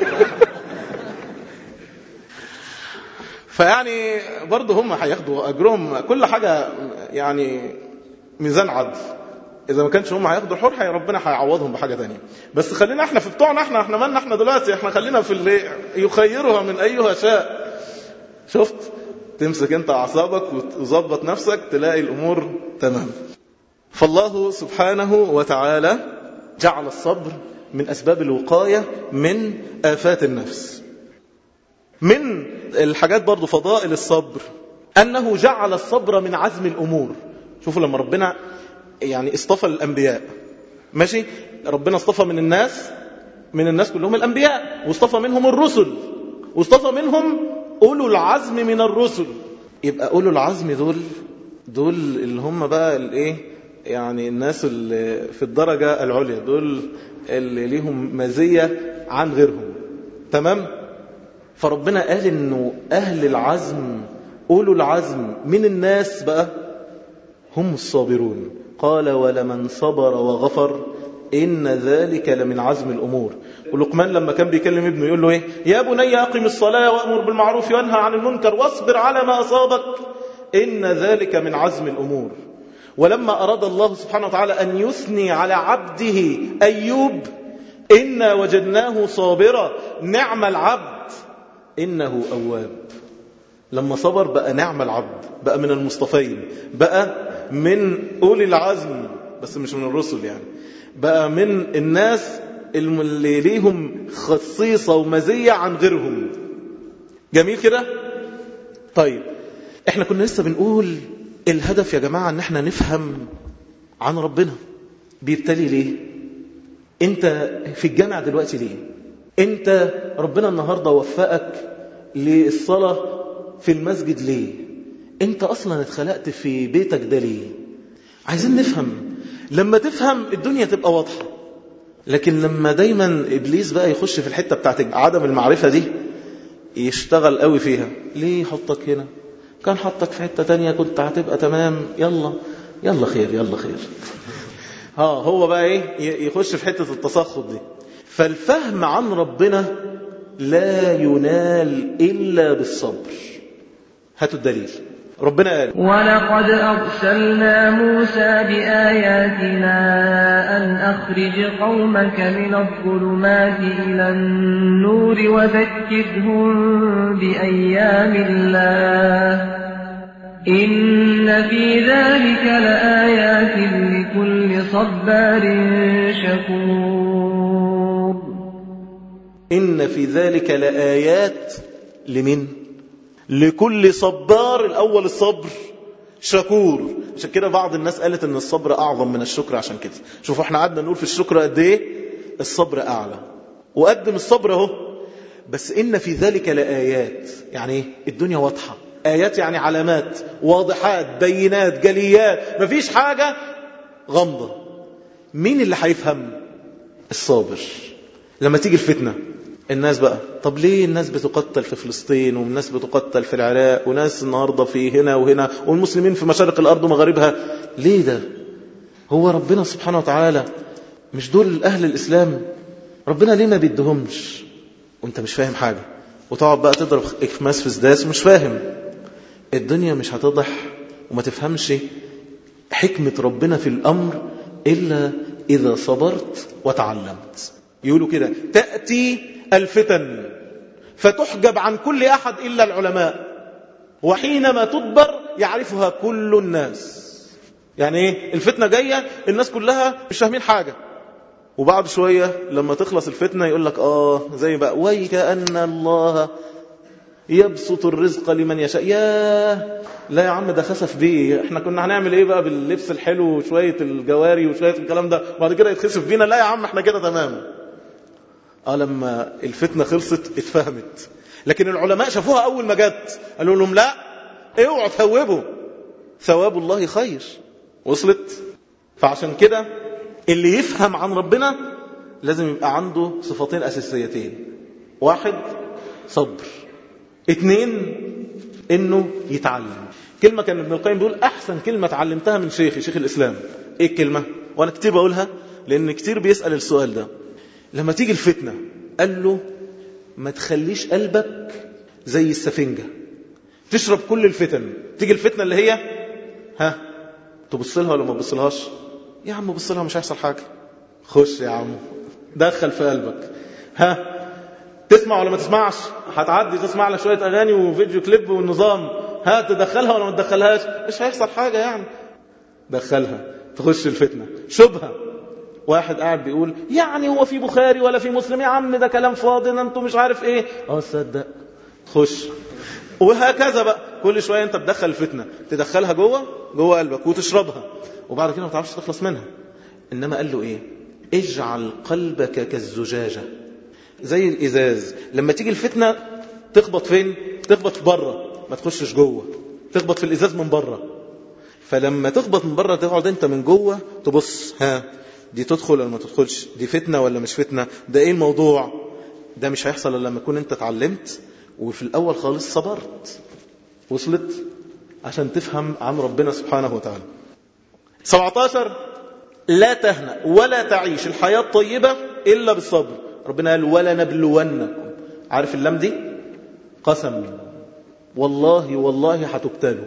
فيعني برضه هم هياخدوا اجرهم كل حاجه، يعني ميزان عدل. اذا ما كانش هم هياخدوا الحور هي ربنا هيعوضهم بحاجه ثانيه. بس خلينا احنا في بتوعنا، احنا احنا مالنا احنا دلوقتي، احنا خلينا في اللي يخيرها من ايها شاء. شفت؟ تمسك انت اعصابك وتظبط نفسك تلاقي الامور تمام. فالله سبحانه وتعالى جعل الصبر من اسباب الوقايه من آفات النفس. من الحاجات برضو فضائل الصبر أنه جعل الصبر من عزم الأمور. شوفوا لما ربنا يعني اصطفى الأنبياء، ماشي، ربنا اصطفى من الناس من الناس كلهم الأنبياء، واصطفى منهم الرسل، واصطفى منهم أولو العزم من الرسل. يبقى أولو العزم دول دول اللي هم بقى الايه، يعني الناس اللي في الدرجة العليا، دول اللي ليهم مزية عن غيرهم. تمام؟ فربنا قال انه اهل العزم اولو العزم من الناس بقى هم الصابرون. قال ولمن صبر وغفر ان ذلك لمن عزم الامور. ولقمان لما كان بيكلم ابنه يقول له ايه؟ يا بني اقم الصلاه وامر بالمعروف وانهى عن المنكر واصبر على ما اصابك ان ذلك من عزم الامور. ولما اراد الله سبحانه وتعالى ان يثني على عبده ايوب انا وجدناه صابرا نعم العبد إنه أواب. لما صبر بقى نعم العبد، بقى من المصطفين، بقى من أولي العزم، بس مش من الرسل يعني، بقى من الناس اللي ليهم خصيصة ومزية عن غيرهم. جميل كده. طيب احنا كنا لسه بنقول الهدف يا جماعة ان احنا نفهم عن ربنا. بيبتلي ليه؟ انت في الجامعة دلوقتي ليه؟ انت ربنا النهاردة وفقك للصلاة في المسجد ليه؟ انت اصلا اتخلقت في بيتك ده ليه؟ عايزين نفهم. لما تفهم الدنيا تبقى واضحة. لكن لما دايما ابليس بقى يخش في الحتة بتاعت عدم المعرفة دي يشتغل قوي فيها. ليه يحطك هنا؟ كان حطك في حتة تانية كنت هتبقى تمام. يلا يلا خير يلا خير. ها هو بقى ايه يخش في حتة التسخط دي. فالفهم عن ربنا لا ينال إلا بالصبر. هاتوا الدليل. ربنا قال ولقد أرسلنا موسى بآياتنا أن أخرج قومك من الظلمات إلى النور وذكرهم بأيام الله إن في ذلك لآيات لكل صبار شكور. إن في ذلك لآيات لمن؟ لكل صبار. الأول الصبر شكور. عشان كده بعض الناس قالت ان الصبر أعظم من الشكر. عشان كده شوفوا احنا قعدنا نقول في الشكر قد ايه الصبر أعلى. وقدم الصبر اهو. بس إن في ذلك لآيات يعني ايه؟ الدنيا واضحة. آيات يعني علامات واضحات بينات جليات. مفيش حاجة غامضة. مين اللي هيفهم؟ الصابر. لما تيجي الفتنة الناس بقى طب ليه الناس بتقتل في فلسطين والناس بتقتل في العراق وناس النهاردة في هنا وهنا والمسلمين في مشارق الأرض ومغاربها؟ ليه ده؟ هو ربنا سبحانه وتعالى مش دول أهل الإسلام؟ ربنا ليه ما بيدهمش؟ وانت مش فاهم حاجة وتقعد بقى تضرب إكماس في سداس مش فاهم. الدنيا مش هتضح وما تفهمش حكمة ربنا في الأمر إلا إذا صبرت وتعلمت. يقولوا كده تأتي الفتن فتحجب عن كل أحد إلا العلماء وحينما تدبر يعرفها كل الناس. يعني إيه؟ الفتنة جاية الناس كلها مش فاهمين حاجة وبعد شوية لما تخلص الفتنة يقول لك آه زي بقى ويكأن الله يبسط الرزق لمن يشاء. يا لا يا عم ده خسف بيه. احنا كنا هنعمل ايه بقى باللبس الحلو وشوية الجواري وشوية الكلام ده وبعد كده يتخسف بينا؟ لا يا عم احنا كده تمام. اه لما الفتنة خلصت اتفهمت. لكن العلماء شافوها اول ما جت قالوا لهم لا اوعوا ثوبوا ثواب الله خير. وصلت؟ فعشان كده اللي يفهم عن ربنا لازم يبقى عنده صفتين اساسيتين. واحد صبر. اتنين انه يتعلم. كلمة كان ابن القيم بيقول احسن كلمة تعلمتها من شيخي شيخ الاسلام. ايه الكلمة؟ وانا كتير بقولها لان كتير بيسأل السؤال ده. لما تيجي الفتنة قال له ما تخليش قلبك زي السفنجة تشرب كل الفتن. تيجي الفتنة اللي هي ها تبص لها ولا ما تبص لهاش؟ يا عم بص لها مش هيحصل حاجة. خش يا عم دخل في قلبك. ها تسمع ولا ما تسمعش؟ هتعدي تسمع لك شوية أغاني وفيديو كليب والنظام. ها تدخلها ولا ما تدخلهاش؟ مش هيحصل حاجة يعني. دخلها تخش الفتنة. شبهة واحد قاعد بيقول يعني هو في بخاري ولا في مسلم؟ يا عم ده كلام فاضي انتوا مش عارف ايه. اه صدق خش. وهكذا بقى كل شوية انت بتدخل الفتنة تدخلها جوه جوه قلبك وتشربها وبعد كده ما تعرفش تخلص منها. انما قال له ايه؟ اجعل قلبك كالزجاجة زي الازاز. لما تيجي الفتنة تخبط فين؟ تخبط بره ما تخشش جوه. تخبط في الازاز من بره. فلما تخبط من بره تقعد انت من جوه تبص ها دي تدخل ولا ما تدخلش؟ دي فتنة ولا مش فتنة؟ ده ايه الموضوع؟ ده مش هيحصل الا لما تكون انت اتعلمت وفي الاول خالص صبرت. وصلت؟ عشان تفهم عن ربنا سبحانه وتعالى. سبعتاشر لا تهنأ ولا تعيش الحياة الطيبة إلا بالصبر. ربنا قال ولا نبلونكم. عارف اللام دي؟ قسم. والله والله هتبتلوا.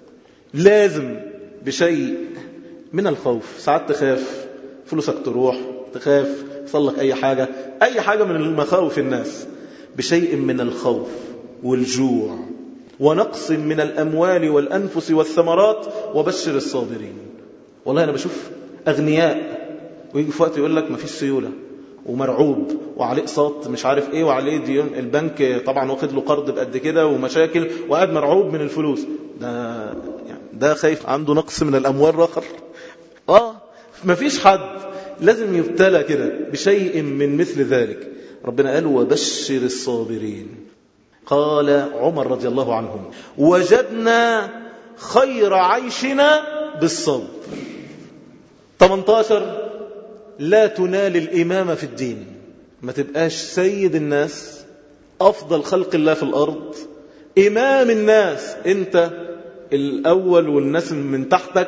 لازم بشيء من الخوف. ساعات تخاف فلوسك تروح، تخاف يصلك أي حاجة، أي حاجة من المخاوف الناس. بشيء من الخوف والجوع ونقص من الأموال والأنفس والثمرات وبشر الصابرين. والله أنا بشوف أغنياء ويجي في وقت يقول لك ما فيش سيولة ومرعوب وعليه اقساط مش عارف ايه وعليه ديون البنك طبعا واخد له قرض بقد كده ومشاكل وقاعد مرعوب من الفلوس، ده يعني ده خايف عنده نقص من الاموال اخر. اه مفيش حد لازم يبتلى كده بشيء من مثل ذلك. ربنا قال وبشر الصابرين. قال عمر رضي الله عنه وجدنا خير عيشنا بالصبر. ثمانية عشر لا تنال الإمامة في الدين، ما تبقاش سيد الناس أفضل خلق الله في الأرض إمام الناس أنت الأول والناس من تحتك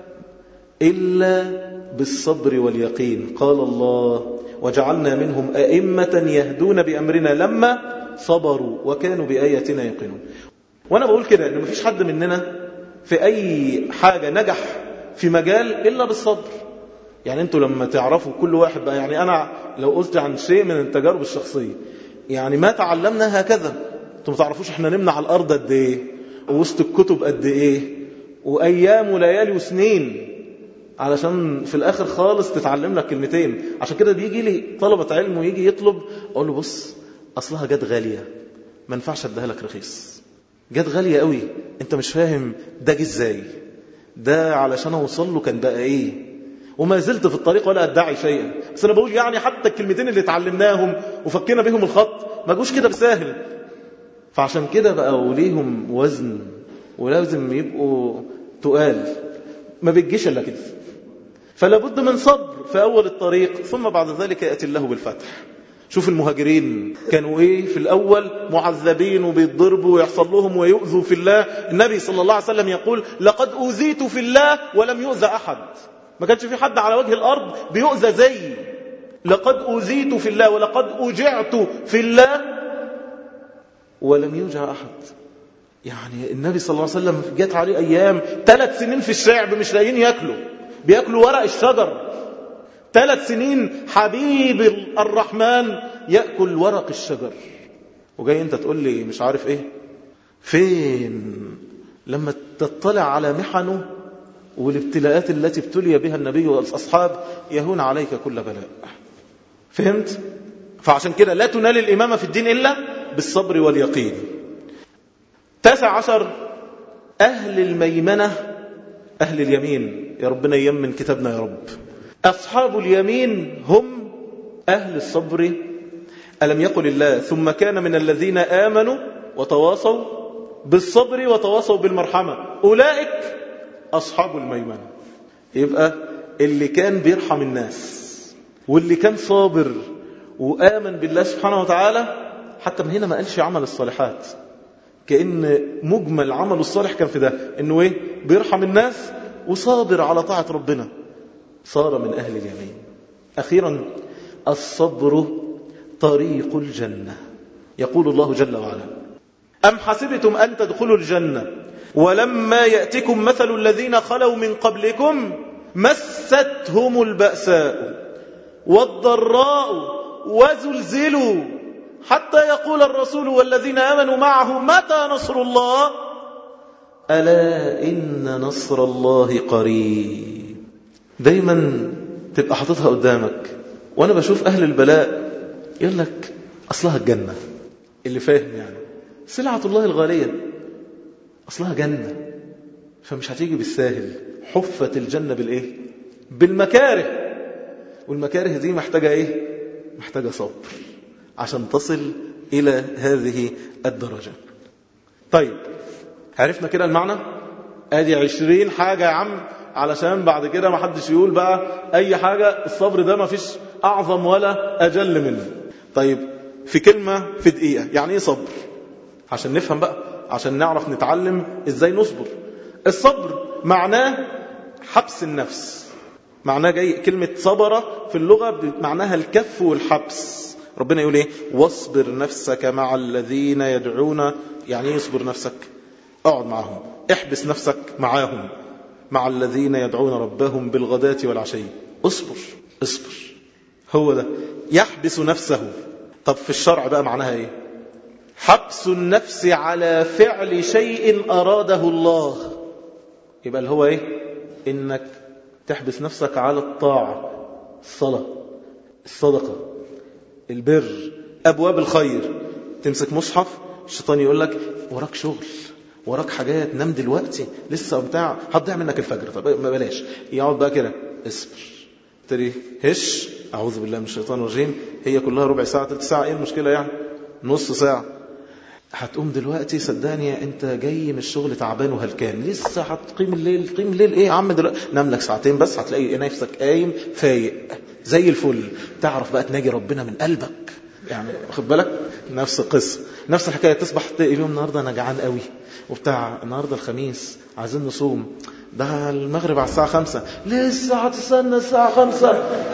إلا بالصبر واليقين. قال الله وجعلنا منهم أئمة يهدون بأمرنا لما صبروا وكانوا بآياتنا يقينون. وأنا بقول كده إن مفيش حد مننا في أي حاجة نجح في مجال إلا بالصبر. يعني أنتوا لما تعرفوا كل واحد بقى، يعني أنا لو قلت عن شيء من التجارب الشخصية يعني ما تعلمنا هكذا. أنتوا ما تعرفوش إحنا نمنا على الأرض قد إيه ووسط الكتب قد إيه وأيام وليالي وسنين علشان في الآخر خالص تتعلم لك كلمتين. عشان كده بيجي لي طلبة علم ويجي يطلب أقول له بص أصلها جد غالية ما ينفعش أديها لك رخيص، جد غالية قوي أنت مش فاهم ده جه إزاي، ده علشان أوصل له كان بقى إيه، وما زلت في الطريق ولا أدعي شيئا. بس أنا بقول يعني حتى الكلمتين اللي اتعلمناهم وفكينا بهم الخط ما جوش كده بساهل. فعشان كده بقى وليهم وزن ولازم يبقوا تقال، ما بيجيش إلا كده. فلا بد من صبر في أول الطريق ثم بعد ذلك يأتي الله بالفتح. شوف المهاجرين كانوا إيه في الأول معذبين وبيتضربوا ويحصل لهم ويؤذوا في الله. النبي صلى الله عليه وسلم يقول لقد أوذيت في الله ولم يؤذى أحد. ما كانش في حد على وجه الأرض بيؤذى زي لقد أوذيت في الله ولقد أوجعت في الله ولم يوجع أحد. يعني النبي صلى الله عليه وسلم جات عليه أيام ثلاث سنين في الشعب مش لاقيين يأكلوا، بيأكلوا ورق الشجر. ثلاث سنين حبيب الرحمن يأكل ورق الشجر، وجاي انت تقول لي مش عارف ايه. فين لما تطلع على محنه والابتلاءات التي ابتلي بها النبي والأصحاب يهون عليك كل بلاء. فهمت؟ فعشان كده لا تنال الإمامة في الدين إلا بالصبر واليقين. تاسع عشر أهل الميمنة أهل اليمين. يا ربنا يمن كتابنا يا رب. أصحاب اليمين هم أهل الصبر. ألم يقل الله ثم كان من الذين آمنوا وتواصوا بالصبر وتواصوا بالمرحمة أولئك أصحاب الميمنة. يبقى اللي كان بيرحم الناس واللي كان صابر وآمن بالله سبحانه وتعالى. حتى من هنا ما قالش عمل الصالحات، كأن مجمل عمل الصالح كان في ده إنه إيه بيرحم الناس وصابر على طاعة ربنا، صار من أهل اليمين. أخيرا الصبر طريق الجنة. يقول الله جل وعلا أم حسبتم أن تدخلوا الجنة ولما يأتكم مثل الذين خلوا من قبلكم مستهم البأساء والضراء وزلزلوا حتى يقول الرسول والذين آمنوا معه متى نصر الله ألا إن نصر الله قريب. دايما تبقى حاططها قدامك. وأنا بشوف أهل البلاء يقول لك أصلها الجنة. اللي فاهم يعني سلعة الله الغالية أصلها جنة، فمش هتيجي بالساهل. حفت الجنة بالإيه؟ بالمكاره. والمكاره دي محتاجة إيه؟ محتاجة صبر عشان تصل إلى هذه الدرجة. طيب عرفنا كده المعنى. ادي عشرين حاجة يا عم علشان بعد كده ما حدش يقول بقى اي حاجة الصبر ده ما فيش اعظم ولا اجل منه. طيب في كلمة في دقيقة يعني ايه صبر عشان نفهم بقى، عشان نعرف نتعلم ازاي نصبر. الصبر معناه حبس النفس. معناه جاي كلمة صبرة في اللغة معناها الكف والحبس. ربنا يقول ايه واصبر نفسك مع الذين يدعون. يعني ايه يصبر نفسك؟ اقعد معهم، احبس نفسك معاهم، مع الذين يدعون ربهم بالغداة والعشي. اصبر اصبر هو ده يحبس نفسه. طب في الشرع بقى معناها ايه؟ حبس النفس على فعل شيء أراده الله. يبقى اللي هو ايه؟ انك تحبس نفسك على الطاعة، الصلاة، الصدقة، البر، أبواب الخير. تمسك مصحف، الشيطان يقول لك وراك شغل، وراك حاجات، نام دلوقتي لسه بتاع هتضيع منك الفجر. طب ما بلاش، يقعد بقى كده اصبر تري هش أعوذ بالله من الشيطان الرجيم، هي كلها ربع ساعة تلت ساعة، ايه المشكلة يعني؟ نص ساعة. هتقوم دلوقتي صدقني انت جاي من الشغل تعبان وهلكان، لسه هتقيم الليل. تقيم الليل ايه يا عم دلوقتي؟ نام لك ساعتين بس هتلاقي نفسك قايم فايق زي الفل، تعرف بقى تناجي ربنا من قلبك. يعني واخد بالك؟ نفس القصة، نفس الحكاية. تصبح اليوم النهاردة انا جعان قوي وبتاع، النهاردة الخميس عايزين نصوم، ده المغرب على الساعة خمسة، لسه هتستنى الساعة خمسة؟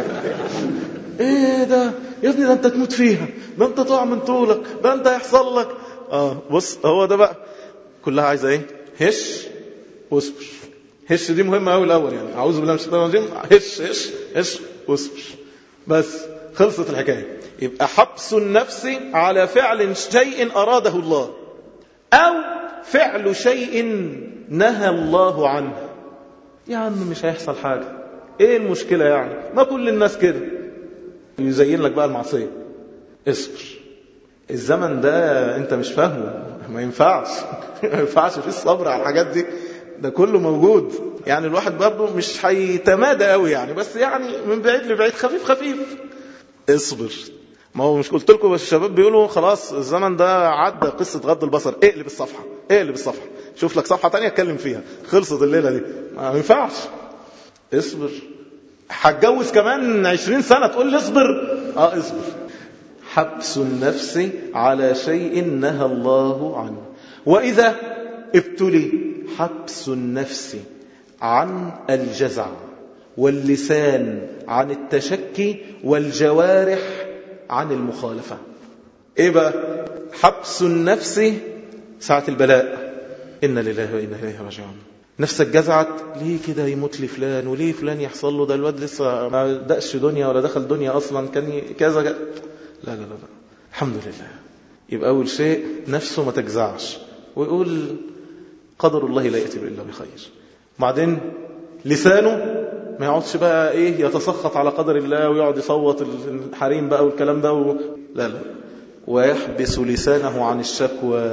ايه ده يا ابني؟ ده انت تموت فيها، ده انت تقع من طولك، ده انت يحصل لك. اه بص، هو ده بقى كلها عايزه ايه؟ هش واصبر. هش دي مهمه قوي الاول، يعني اعوذ بالله من الشيطان الرجيم، هش هش هش واصبر، بس خلصت الحكايه. يبقى حبس النفس على فعل شيء اراده الله، او فعل شيء نهى الله عنه. يا عم مش هيحصل حاجه، ايه المشكله يعني؟ ما كل الناس كده. يزين لك بقى المعصيه، اصبر. الزمن ده انت مش فاهمه، ما ينفعش ما ينفعش في الصبر على الحاجات دي، ده كله موجود. يعني الواحد برضه مش هيتمادى قوي يعني، بس يعني من بعيد لبعيد، خفيف خفيف اصبر. ما هو مش قلت لكم الشباب بيقولوا خلاص الزمن ده عدى قصة غض البصر، اقلب الصفحة اقلب الصفحة، شوف لك صفحة تانية اتكلم فيها، خلصت الليلة دي. ما ينفعش، اصبر. هتجوز كمان عشرين سنة تقول لي اصبر؟ اه اصبر. حبس النفس على شيء نهى الله عنه. وإذا ابتلي حبس النفس عن الجزع، واللسان عن التشكي، والجوارح عن المخالفة. ايه بقى حبس النفس ساعة البلاء؟ إن لله وإنا إليه راجعون. نفسك جزعت، ليه كده يموت لي فلان، وليه فلان يحصل له، ده الواد لسه ما دقش دنيا ولا دخل دنيا أصلا، كان كذا. لا لا لا لا، الحمد لله. يبقى أول شيء نفسه ما تجزعش، ويقول قدر الله لا يأتي إلا بخير. بعدين لسانه ما يقعدش بقى إيه يتسخط على قدر الله ويقعد يصوت الحريم بقى والكلام ده و... لا لا. ويحبس لسانه عن الشكوى،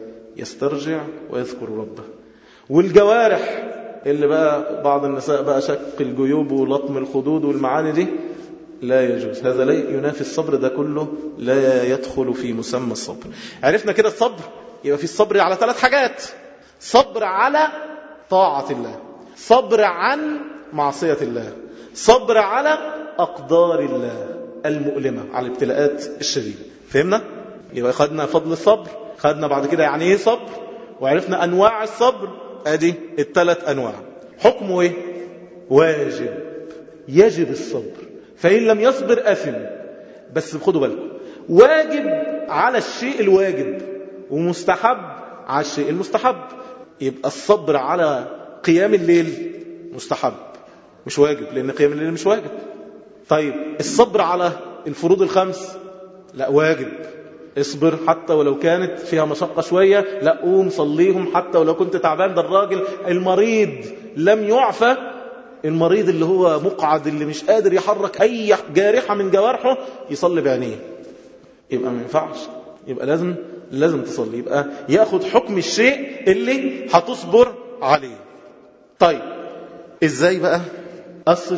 يسترجع ويذكر ربه. والجوارح اللي بقى بعض النساء بقى شق الجيوب ولطم الخدود والمعاني دي، لا يجوز، هذا لا ينافي الصبر، ده كله لا يدخل في مسمى الصبر. عرفنا كده الصبر، يبقى في الصبر على ثلاث حاجات: صبر على طاعة الله، صبر عن معصية الله، صبر على أقدار الله المؤلمة، على الابتلاءات الشديدة. فهمنا؟ يبقى خدنا فضل الصبر، خدنا بعد كده يعني ايه صبر، وعرفنا أنواع الصبر، ادي الثلاث أنواع. حكمه ايه؟ واجب، يجب الصبر، فإن لم يصبر أثم. بس خدوا بالكم، واجب على الشيء الواجب، ومستحب على الشيء المستحب. يبقى الصبر على قيام الليل مستحب مش واجب، لأن قيام الليل مش واجب. طيب الصبر على الفروض الخمس لا واجب، اصبر حتى ولو كانت فيها مشقة شوية، لا قوم صليهم حتى ولو كنت تعبان. ده الراجل المريض لم يعفى، المريض اللي هو مقعد اللي مش قادر يحرك أي جارحة من جوارحه يصلي بعينيه، يبقى ما ينفعش، يبقى لازم لازم تصلي. يبقى ياخد حكم الشيء اللي هتصبر عليه. طيب ازاي بقى أصل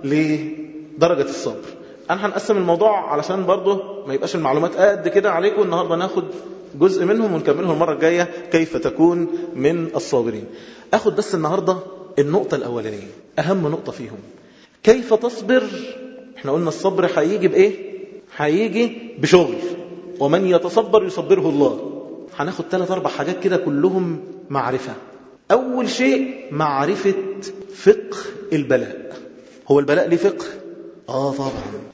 لدرجة الصبر؟ أنا هنقسم الموضوع علشان برضه ما يبقاش المعلومات قد كده عليكم. النهاردة ناخد جزء منهم ونكمله المرة الجاية، كيف تكون من الصابرين. أخد بس النهاردة النقطة الأولانية، أهم نقطة فيهم، كيف تصبر. احنا قلنا الصبر هيجي بإيه؟ هيجي بشغل، ومن يتصبر يصبره الله. هناخد ثلاث أربع حاجات كده كلهم معرفة. أول شيء معرفة فقه البلاء. هو البلاء ليه فقه؟ آه طبعا.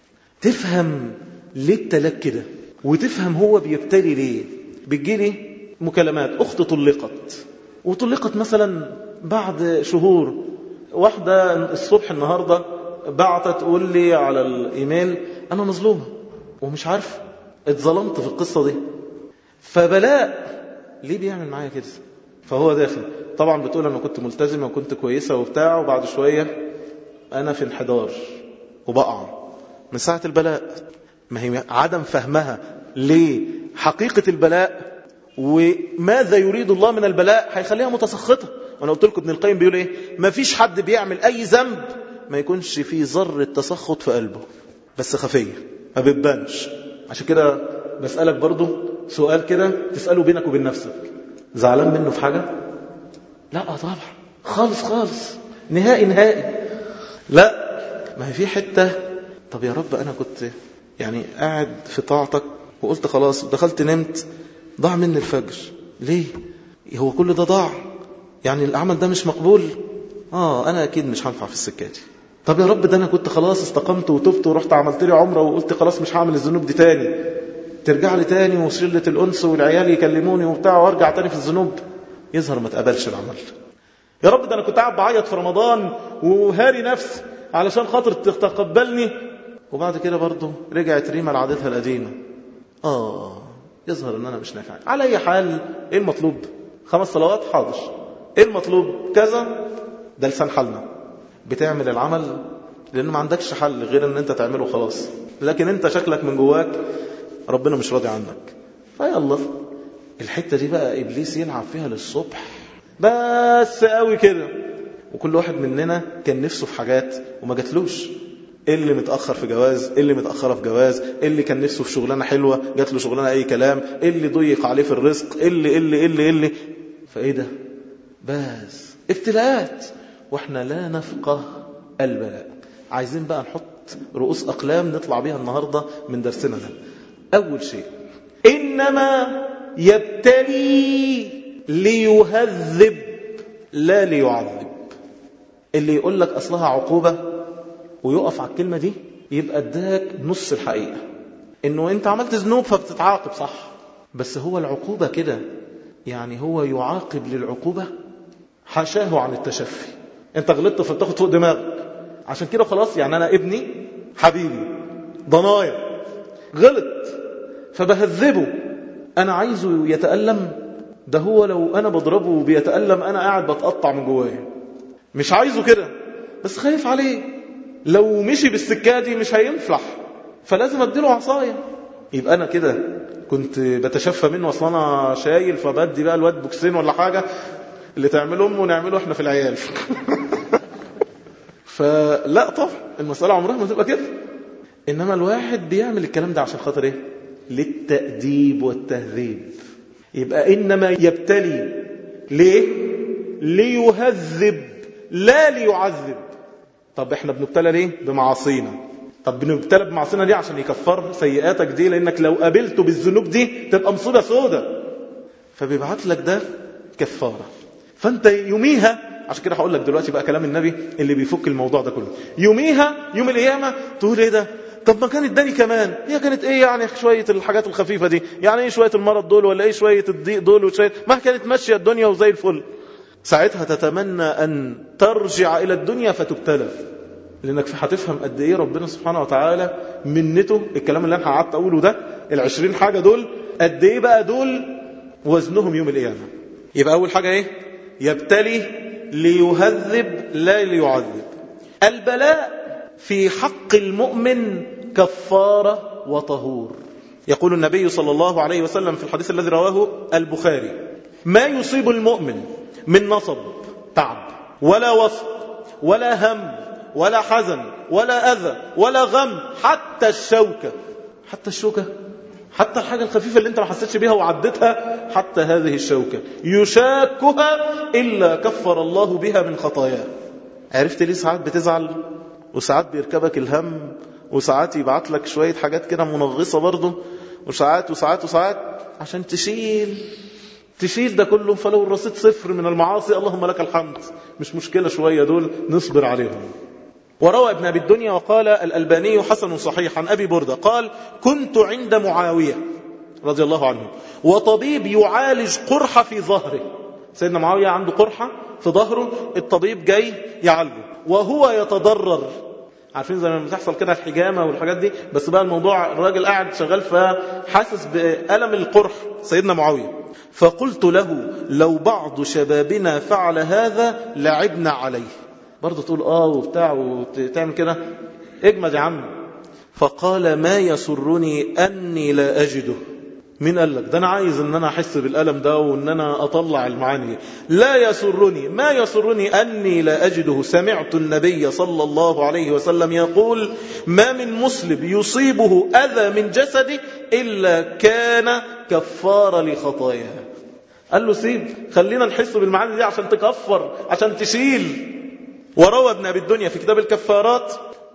تفهم ليه ابتلاك كده، وتفهم هو بيبتلي ليه. بتجيلي مكالمات أخت طلقت، وطلقت مثلا بعد شهور، واحدة الصبح النهاردة بعتت تقول لي على الإيميل أنا مظلومة ومش عارف اتظلمت في القصة دي. فبلاء ليه بيعمل معايا كده؟ فهو داخل طبعا بتقول أنا كنت ملتزمة وكنت كويسة وبتاع، وبعد شوية أنا في انحدار وبقع من ساعة البلاء. ما هي عدم فهمها لحقيقة البلاء وماذا يريد الله من البلاء هيخليها متسخطة. وانا قلت لكم ابن القيم بيقول ايه؟ ما فيش حد بيعمل اي ذنب ما يكونش فيه ذرة تسخط في قلبه، بس خفية ما بتبانش. عشان كده بسألك برضو سؤال كده تسأله بينك وبين نفسك، زعلان منه في حاجة؟ لا طبعا خالص خالص نهائي نهائي لا. ما هي في حتة، طب يا رب أنا كنت يعني قاعد في طاعتك وقلت خلاص دخلت نمت ضاع مني الفجر، ليه؟ هو كل ده ضاع؟ يعني العمل ده مش مقبول؟ آه أنا أكيد مش هنفع في السكة دي. طب يا رب ده أنا كنت خلاص استقمت وتبت ورحت عملت لي عمرة وقلت خلاص مش هعمل الذنوب دي تاني، ترجع لي تاني وشلة الأنس والعيال يكلموني وبتاع وارجع تاني في الذنوب، يظهر ما تقبلش العمل. يا رب ده أنا كنت قاعد بعيط في رمضان وهاري نفس علشان خاطر تتقبلني، وبعد كده برضه رجعت ريما لعادتها القديمة، آه يظهر أن أنا مش نافع. على أي حال إيه المطلوب؟ خمس صلوات حاضر، إيه المطلوب؟ كذا. ده لسان حالنا، بتعمل العمل لأنه ما عندكش حل غير أن أنت تعمله خلاص، لكن أنت شكلك من جواك ربنا مش راضي عنك. فيلا الحتة دي بقى إبليس يلعب فيها للصبح بس قوي كده. وكل واحد مننا كان نفسه في حاجات وما جاتلوش، اللي متأخر في جواز، اللي متأخرة في جواز، اللي كان نفسه في شغلانة حلوة جات له شغلانة أي كلام، اللي ضيق عليه في الرزق، اللي اللي اللي اللي فإيه ده؟ بس ابتلاءات وإحنا لا نفقه البلاء. عايزين بقى نحط رؤوس أقلام نطلع بيها النهاردة من درسنا ده. أول شيء إنما يبتلي ليهذب لا ليعذب. اللي يقول لك أصلها عقوبة ويقف على الكلمة دي يبقى اداك نص الحقيقة، إنه أنت عملت ذنوب فبتتعاقب صح، بس هو العقوبة كده يعني هو يعاقب للعقوبة، حاشاه عن التشفي. أنت غلطت فبتاخد فوق دماغك عشان كده خلاص. يعني أنا ابني حبيبي ضنايا غلط فبهذبه، أنا عايزه يتألم؟ ده هو لو أنا بضربه بيتألم أنا قاعد بتقطع من جوايا، مش عايزه كده بس خايف عليه، لو مشي بالسكة دي مش هينفلح فلازم أديله عصاية. يبقى أنا كده كنت بتشفى منه أصلا أنا شايل فبدي بقى الواد بوكسين ولا حاجة اللي تعمله أمه ونعمله إحنا في العيال. فلا طبعا المسألة عمرها ما تبقى كده. إنما الواحد بيعمل الكلام ده عشان خاطر إيه؟ للتأديب والتهذيب. يبقى إنما يبتلي ليه؟ ليهذب لا ليعذب. طب إحنا بنبتلى ليه؟ بمعاصينا. طب بنبتلى بمعاصينا دي عشان يكفر سيئاتك دي، لأنك لو قابلته بالذنوب دي تبقى مصيبة سودة، فبيبعت لك ده كفارة. فأنت يوميها، عشان كده هقول لك دلوقتي بقى كلام النبي اللي بيفك الموضوع ده كله. يوميها يوم القيامة تقول إيه ده؟ طب ما كانت اداني كمان، هي كانت ايه يعني شوية الحاجات الخفيفة دي، يعني ايه شوية المرض دول ولا ايه شوية الضيق دول وشوية ما كانت ماشية الدنيا وزي الفل. ساعتها تتمنى ان ترجع الى الدنيا فتبتلى، لانك هتفهم قد ايه ربنا سبحانه وتعالى منته. الكلام اللي انا قعدت اقوله ده العشرين حاجة دول قد ايه بقى دول وزنهم يوم القيامة. يبقى اول حاجة ايه؟ يبتلي ليهذب لا ليعذب. البلاء في حق المؤمن كفارة وطهور. يقول النبي صلى الله عليه وسلم في الحديث الذي رواه البخاري: ما يصيب المؤمن من نصب تعب ولا وصب ولا هم ولا حزن ولا أذى ولا غم حتى الشوكة، حتى الشوكة، حتى الحاجة الخفيفة اللي انت ما حسيتش بيها وعدتها، حتى هذه الشوكة يشاكها إلا كفر الله بها من خطاياه. عرفت ليه ساعات بتزعل وساعات بيركبك الهم وساعات يبعت لك شوية حاجات كده منغصة برضه وساعات وساعات وساعات عشان تشيل تشيل ده كله. فلو الرصيد صفر من المعاصي اللهم لك الحمد، مش مشكلة شوية دول نصبر عليهم. وروى ابن أبي الدنيا وقال الألباني حسن صحيح عن أبي بردة قال: كنت عند معاوية رضي الله عنه وطبيب يعالج قرحة في ظهره. سيدنا معاوية عنده قرحة في ظهره، الطبيب جاي يعالجه وهو يتضرر. عارفين زي ما بتحصل كده الحجامة والحاجات دي، بس بقى الموضوع الراجل قاعد شغال فحاسس بألم القرح سيدنا معاوية. فقلت له: لو بعض شبابنا فعل هذا لعبنا عليه. برضه تقول آه وبتاع وتعمل كده، اجمد يا عم. فقال ما يسرني أني لا أجده. مين قال لك؟ ده أنا عايز أن أنا أحس بالألم ده وأن أنا أطلع المعاني. لا يسرني، ما يسرني أني لا أجده. سمعت النبي صلى الله عليه وسلم يقول ما من مسلم يصيبه أذى من جسده إلا كان كفارة لخطاياه. قال له سيب، خلينا نحس بالمعاني دي عشان تكفر، عشان تشيل. وروى ابن أبي الدنيا في كتاب الكفارات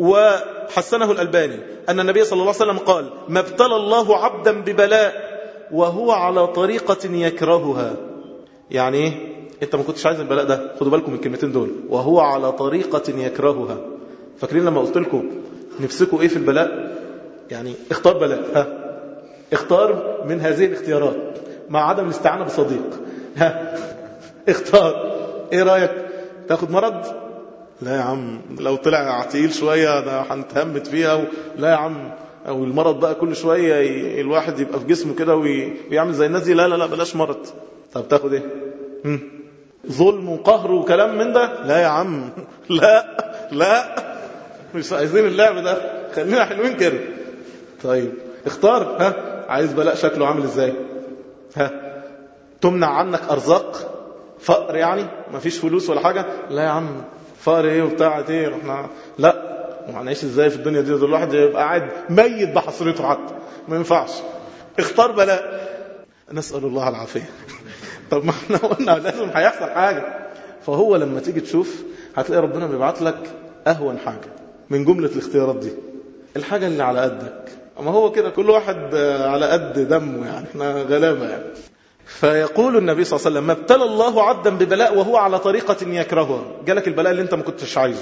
وحسنه الألباني أن النبي صلى الله عليه وسلم قال ما ابتلى الله عبدا ببلاء وهو على طريقة يكرهها. يعني ايه؟ انت ما كنتش عايز البلاء ده، خدوا بالكم من الكلمتين دول، وهو على طريقة يكرهها. فاكرين لما قلت لكم نفسكم ايه في البلاء؟ يعني اختار بلاء، ها اختار من هذه الاختيارات مع عدم الاستعانة بصديق. ها اختار. ايه رأيك؟ تاخد مرض؟ لا يا عم، لو طلع تقيل شوية ده هنتهمت فيها و... لا يا عم، او المرض بقى كل شوية ي... الواحد يبقى في جسمه كده وي... ويعمل زي الناس دي. لا لا لا بلاش مرض. طب تاخد ايه؟ هم؟ ظلم وقهر وكلام من ده؟ لا يا عم، لا لا مش عايزين اللعب ده، خلينا حلوين كده. طيب اختار. ها عايز بلاء شكله عامل ازاي؟ ها تمنع عنك ارزاق، فقر يعني مفيش فلوس ولا حاجة؟ لا يا عم، فقر ايه وبتاعت ايه احنا؟ لا، وهنعيش ازاي في الدنيا دي؟ الواحد يبقى قاعد ميت بحصرته حتى، ما ينفعش. اختار بلاء، نسأل الله العافية. طب ما احنا قلنا لازم هيحصل حاجة. فهو لما تيجي تشوف هتلاقي ربنا بيبعت لك اهون حاجة من جملة الاختيارات دي، الحاجة اللي على قدك. اما هو كده كل واحد على قد دمه، يعني احنا غلابة يعني. فيقول النبي صلى الله عليه وسلم ما ابتلى الله عبدا ببلاء وهو على طريقة يكرهها. جالك البلاء اللي انت ما كنتش عايزه،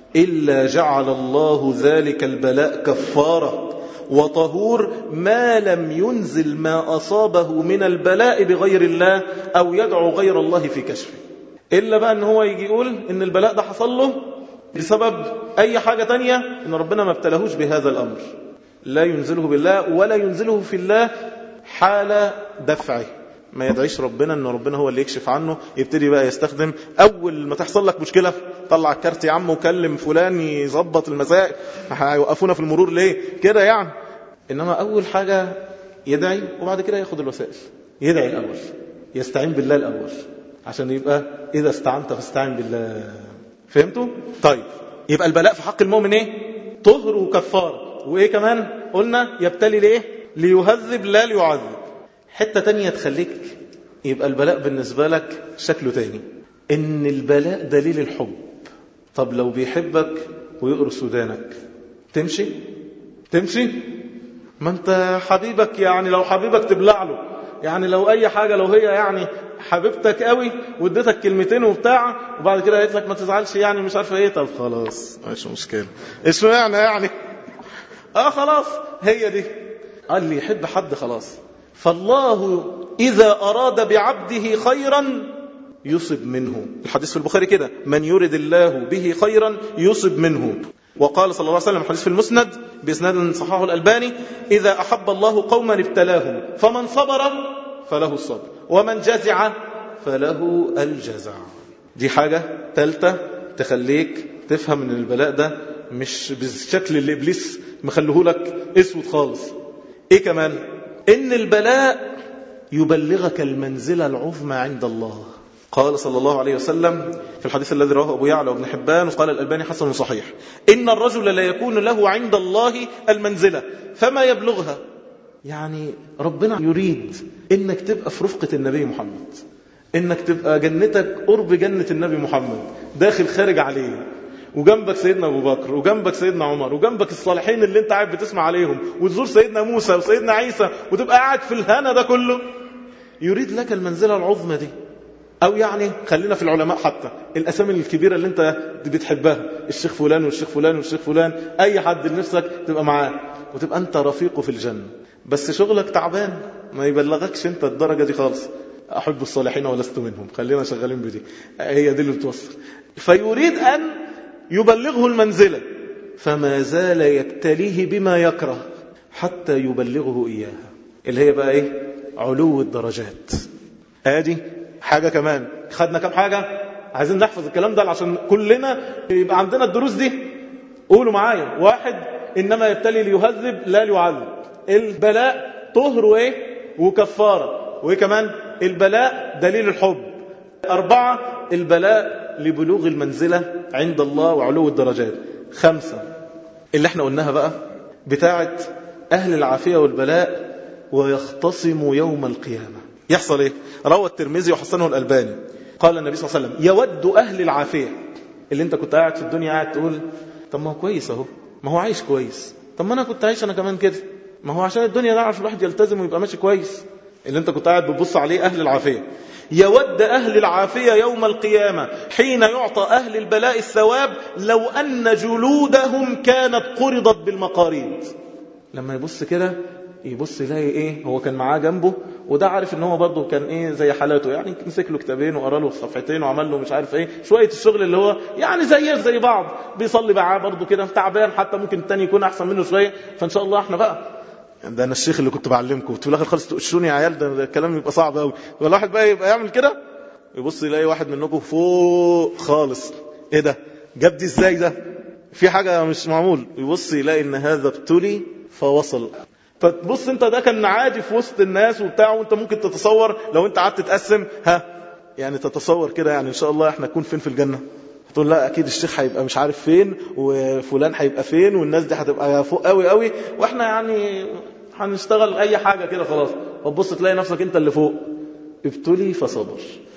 إلا جعل الله ذلك البلاء كفارة وطهور ما لم ينزل ما أصابه من البلاء بغير الله أو يدعو غير الله في كشفه. إلا بقى أن هو يجي يقول إن البلاء ده حصل له بسبب أي حاجة تانية، إن ربنا ما ابتلهوش بهذا الأمر. لا ينزله بالله ولا ينزله في الله حال دفعه. ما يدعيش ربنا ان ربنا هو اللي يكشف عنه. يبتدي بقى يستخدم اول ما تحصل لك مشكله، طلع الكارت يا عم وكلم فلان يظبط المسائل، هيوقفونا في المرور ليه كده يعني. انما اول حاجه يدعي وبعد كده ياخد الوسائل. يدعي الاول، يستعين بالله الاول، عشان يبقى اذا استعنت فاستعن بالله. فهمتوا؟ طيب يبقى البلاء في حق المؤمن ايه؟ طهر وكفاره. وايه كمان قلنا؟ يبتلي ليه؟ ليهذب لا ليعذب. حتة تانية تخليك يبقى البلاء بالنسبة لك شكله تاني، ان البلاء دليل الحب. طب لو بيحبك ويقرص ودانك تمشي؟ تمشي؟ ما انت حبيبك، يعني لو حبيبك تبلع له، يعني لو اي حاجة، لو هي يعني حبيبتك قوي واديتك كلمتين وبتاع وبعد كده قالت لك ما تزعلش يعني مش عارفه ايه، طب خلاص مش مشكلة، ايش معنى يعني اه خلاص هي دي. قال لي يحب حد خلاص. فالله إذا أراد بعبده خيرا يصب منه. الحديث في البخاري كده، من يرد الله به خيرا يصب منه. وقال صلى الله عليه وسلم حديث في المسند بإسناد صححه الألباني إذا أحب الله قوما ابتلاهم فمن صبر فله الصبر ومن جزع فله الجزع. دي حاجة ثالثة تخليك تفهم ان البلاء ده مش بالشكل اللي إبليس مخليه لك اسود خالص. ايه كمان؟ ان البلاء يبلغك المنزلة العظمى عند الله. قال صلى الله عليه وسلم في الحديث الذي رواه أبو يعلى وابن حبان وقال الألباني حسن صحيح إن الرجل لا يكون له عند الله المنزلة فما يبلغها. يعني ربنا يريد إنك تبقى في رفقة النبي محمد، إنك تبقى جنتك قرب جنة النبي محمد، داخل خارج عليه، وجنبك سيدنا أبو بكر وجنبك سيدنا عمر وجنبك الصالحين اللي انت قاعد بتسمع عليهم، وتزور سيدنا موسى وسيدنا عيسى وتبقى قاعد في الهنا ده كله. يريد لك المنزلة العظمى دي. أو يعني خلينا في العلماء حتى الأسامي الكبيرة اللي انت بتحبها، الشيخ فلان والشيخ فلان والشيخ فلان، أي حد لنفسك تبقى معاه وتبقى انت رفيقه في الجنة. بس شغلك تعبان ما يبلغكش انت الدرجة دي خالص. أحب الصالحين ولست منهم، خلينا شغالين بدي، هي دي اللي بتوصل. فيريد أن يبلغه المنزلة فما زال يبتليه بما يكره حتى يبلغه إياها، اللي هي بقى إيه؟ علو الدرجات. آدي حاجة كمان. خدنا كم حاجة؟ عايزين نحفظ الكلام ده عشان كلنا يبقى عندنا الدروس دي. قولوا معايا: واحد، إنما يبتلي ليهذب لا ليعذب. البلاء طهر وإيه وكفارة. وكمان البلاء دليل الحب. أربعة البلاء لبلوغ المنزلة عند الله وعلو الدرجات. خمسة اللي احنا قلناها بقى بتاعة أهل العافية والبلاء ويختصم يوم القيامة. يحصل ايه؟ روى الترمذي وحسنه الألباني قال النبي صلى الله عليه وسلم يود أهل العافية اللي انت كنت قاعد في الدنيا قاعد تقول طب ما هو كويس اهو، ما هو عايش كويس، طب ما انا كنت عايش انا كمان كده، ما هو عشان الدنيا نعرف الواحد يلتزم ويبقى ماشي كويس. اللي انت كنت قاعد بتبص عليه أهل العافية. يود أهل العافية يوم القيامة حين يعطى أهل البلاء الثواب لو أن جلودهم كانت قرضت بالمقاريض. لما يبص كده يبص يلاقي ايه، هو كان معاه جنبه وده عارف ان هو برضه كان ايه زي حالاته، يعني مسك له كتابين وقرا له صفحتين وعمل له مش عارف ايه شويه الشغل اللي هو يعني زي زي بعض، بيصلي معاه برضه كده تعبان، حتى ممكن التاني يكون احسن منه شويه. فان شاء الله احنا بقى ده انا الشيخ اللي كنت بعلمكم وفي الاخر خالص تقشوني يا عيال، ده الكلام يبقى صعب قوي. والواحد بقى يبقى يعمل كده يبص يلاقي واحد منكم فوق خالص، ايه ده جاب دي ازاي، ده في حاجه مش معمول. يبص يلاقي ان هذا ابتلي فوصل. فتبص انت ده كان عادي في وسط الناس وبتاع، وانت ممكن تتصور لو انت قعدت تقسم ها يعني تتصور كده يعني ان شاء الله احنا نكون فين في الجنه. تقول لا اكيد الشيخ هيبقى مش عارف فين وفلان هيبقى فين والناس دي هتبقى فوق قوي قوي واحنا يعني هنشتغل اي حاجه كده خلاص. وتبص تلاقي نفسك انت اللي فوق. ابتلي فصبر.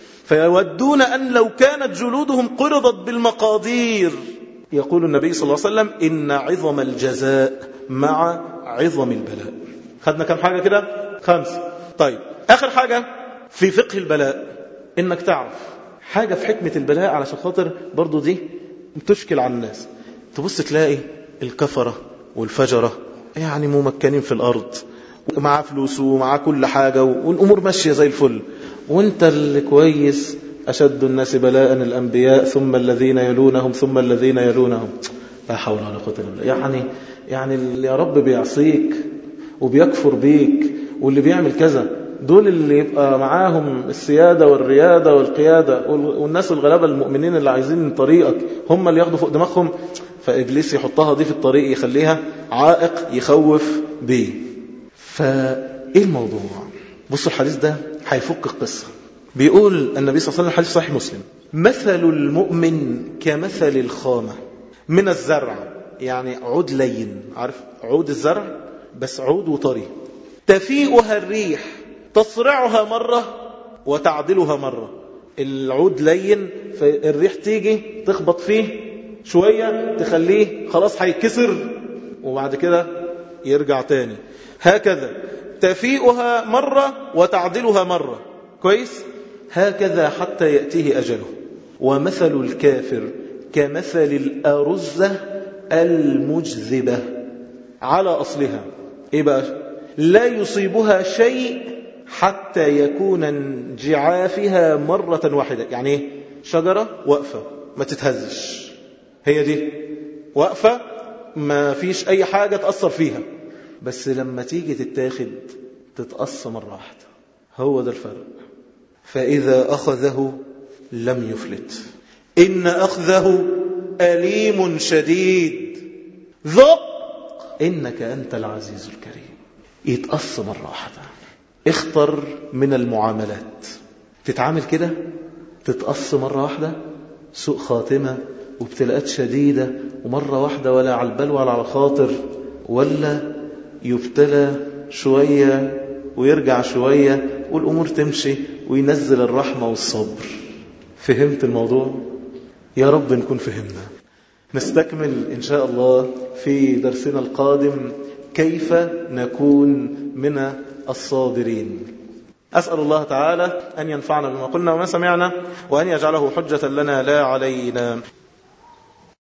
فيودون ان لو كانت جلودهم قرضت بالمقادير. يقول النبي صلى الله عليه وسلم ان عظم الجزاء مع عظم البلاء. خدنا كم حاجة كده؟ خمسة. طيب آخر حاجة في فقه البلاء إنك تعرف حاجة في حكمة البلاء علشان خاطر برضو دي تشكل على الناس. تبص تلاقي الكفرة والفجرة يعني ممكنين في الأرض ومعاه فلوس ومعاه كل حاجة والأمور ماشية زي الفل، وانت اللي كويس. أشد الناس بلاء الأنبياء ثم الذين يلونهم ثم الذين يلونهم. لا حول ولا قوة إلا بالله. يعني يعني اللي يا رب بيعصيك وبيكفر بيك واللي بيعمل كذا دول اللي يبقى معاهم السيادة والريادة والقيادة، والناس الغلابة المؤمنين اللي عايزين من طريقك هم اللي ياخدوا فوق دماغهم. فإبليس يحطها دي في الطريق يخليها عائق يخوف بيه. فإيه الموضوع؟ بصوا الحديث ده هيفك القصة. بيقول النبي صلى الله عليه وسلم حديث صحيح مسلم مثل المؤمن كمثل الخامة من الزرع، يعني عود لين، عارف عود الزرع بس عود وطري، تفيئها الريح تصرعها مرة وتعدلها مرة. العود لين فالريح تيجي تخبط فيه شوية تخليه خلاص هيكسر وبعد كده يرجع تاني. هكذا تفيئها مرة وتعدلها مرة. كويس؟ هكذا حتى يأتيه أجله. ومثل الكافر كمثل الأرزة المجذبة على أصلها. إيه بقى؟ لا يصيبها شيء حتى يكون انجعافها مرة واحدة. يعني إيه؟ شجرة واقفة ما تتهزش، هي دي واقفة ما فيش أي حاجة تأثر فيها، بس لما تيجي تتاخد تتقص مرة واحدة. هو ده الفرق. فإذا أخذه لم يفلت إن أخذه أليم شديد ذق إنك أنت العزيز الكريم. يتقص مرة واحدة. اختر من المعاملات تتعامل كده تتقص مرة واحدة سوء خاتمة وابتلاءات شديدة ومرة واحدة ولا على البال ولا على الخاطر، ولا يبتلى شوية ويرجع شوية والأمور تمشي وينزل الرحمة والصبر. فهمت الموضوع؟ يا رب نكون فهمنا. نستكمل إن شاء الله في درسنا القادم كيف نكون من الصابرين. أسأل الله تعالى أن ينفعنا بما قلنا وما سمعنا وأن يجعله حجة لنا لا علينا.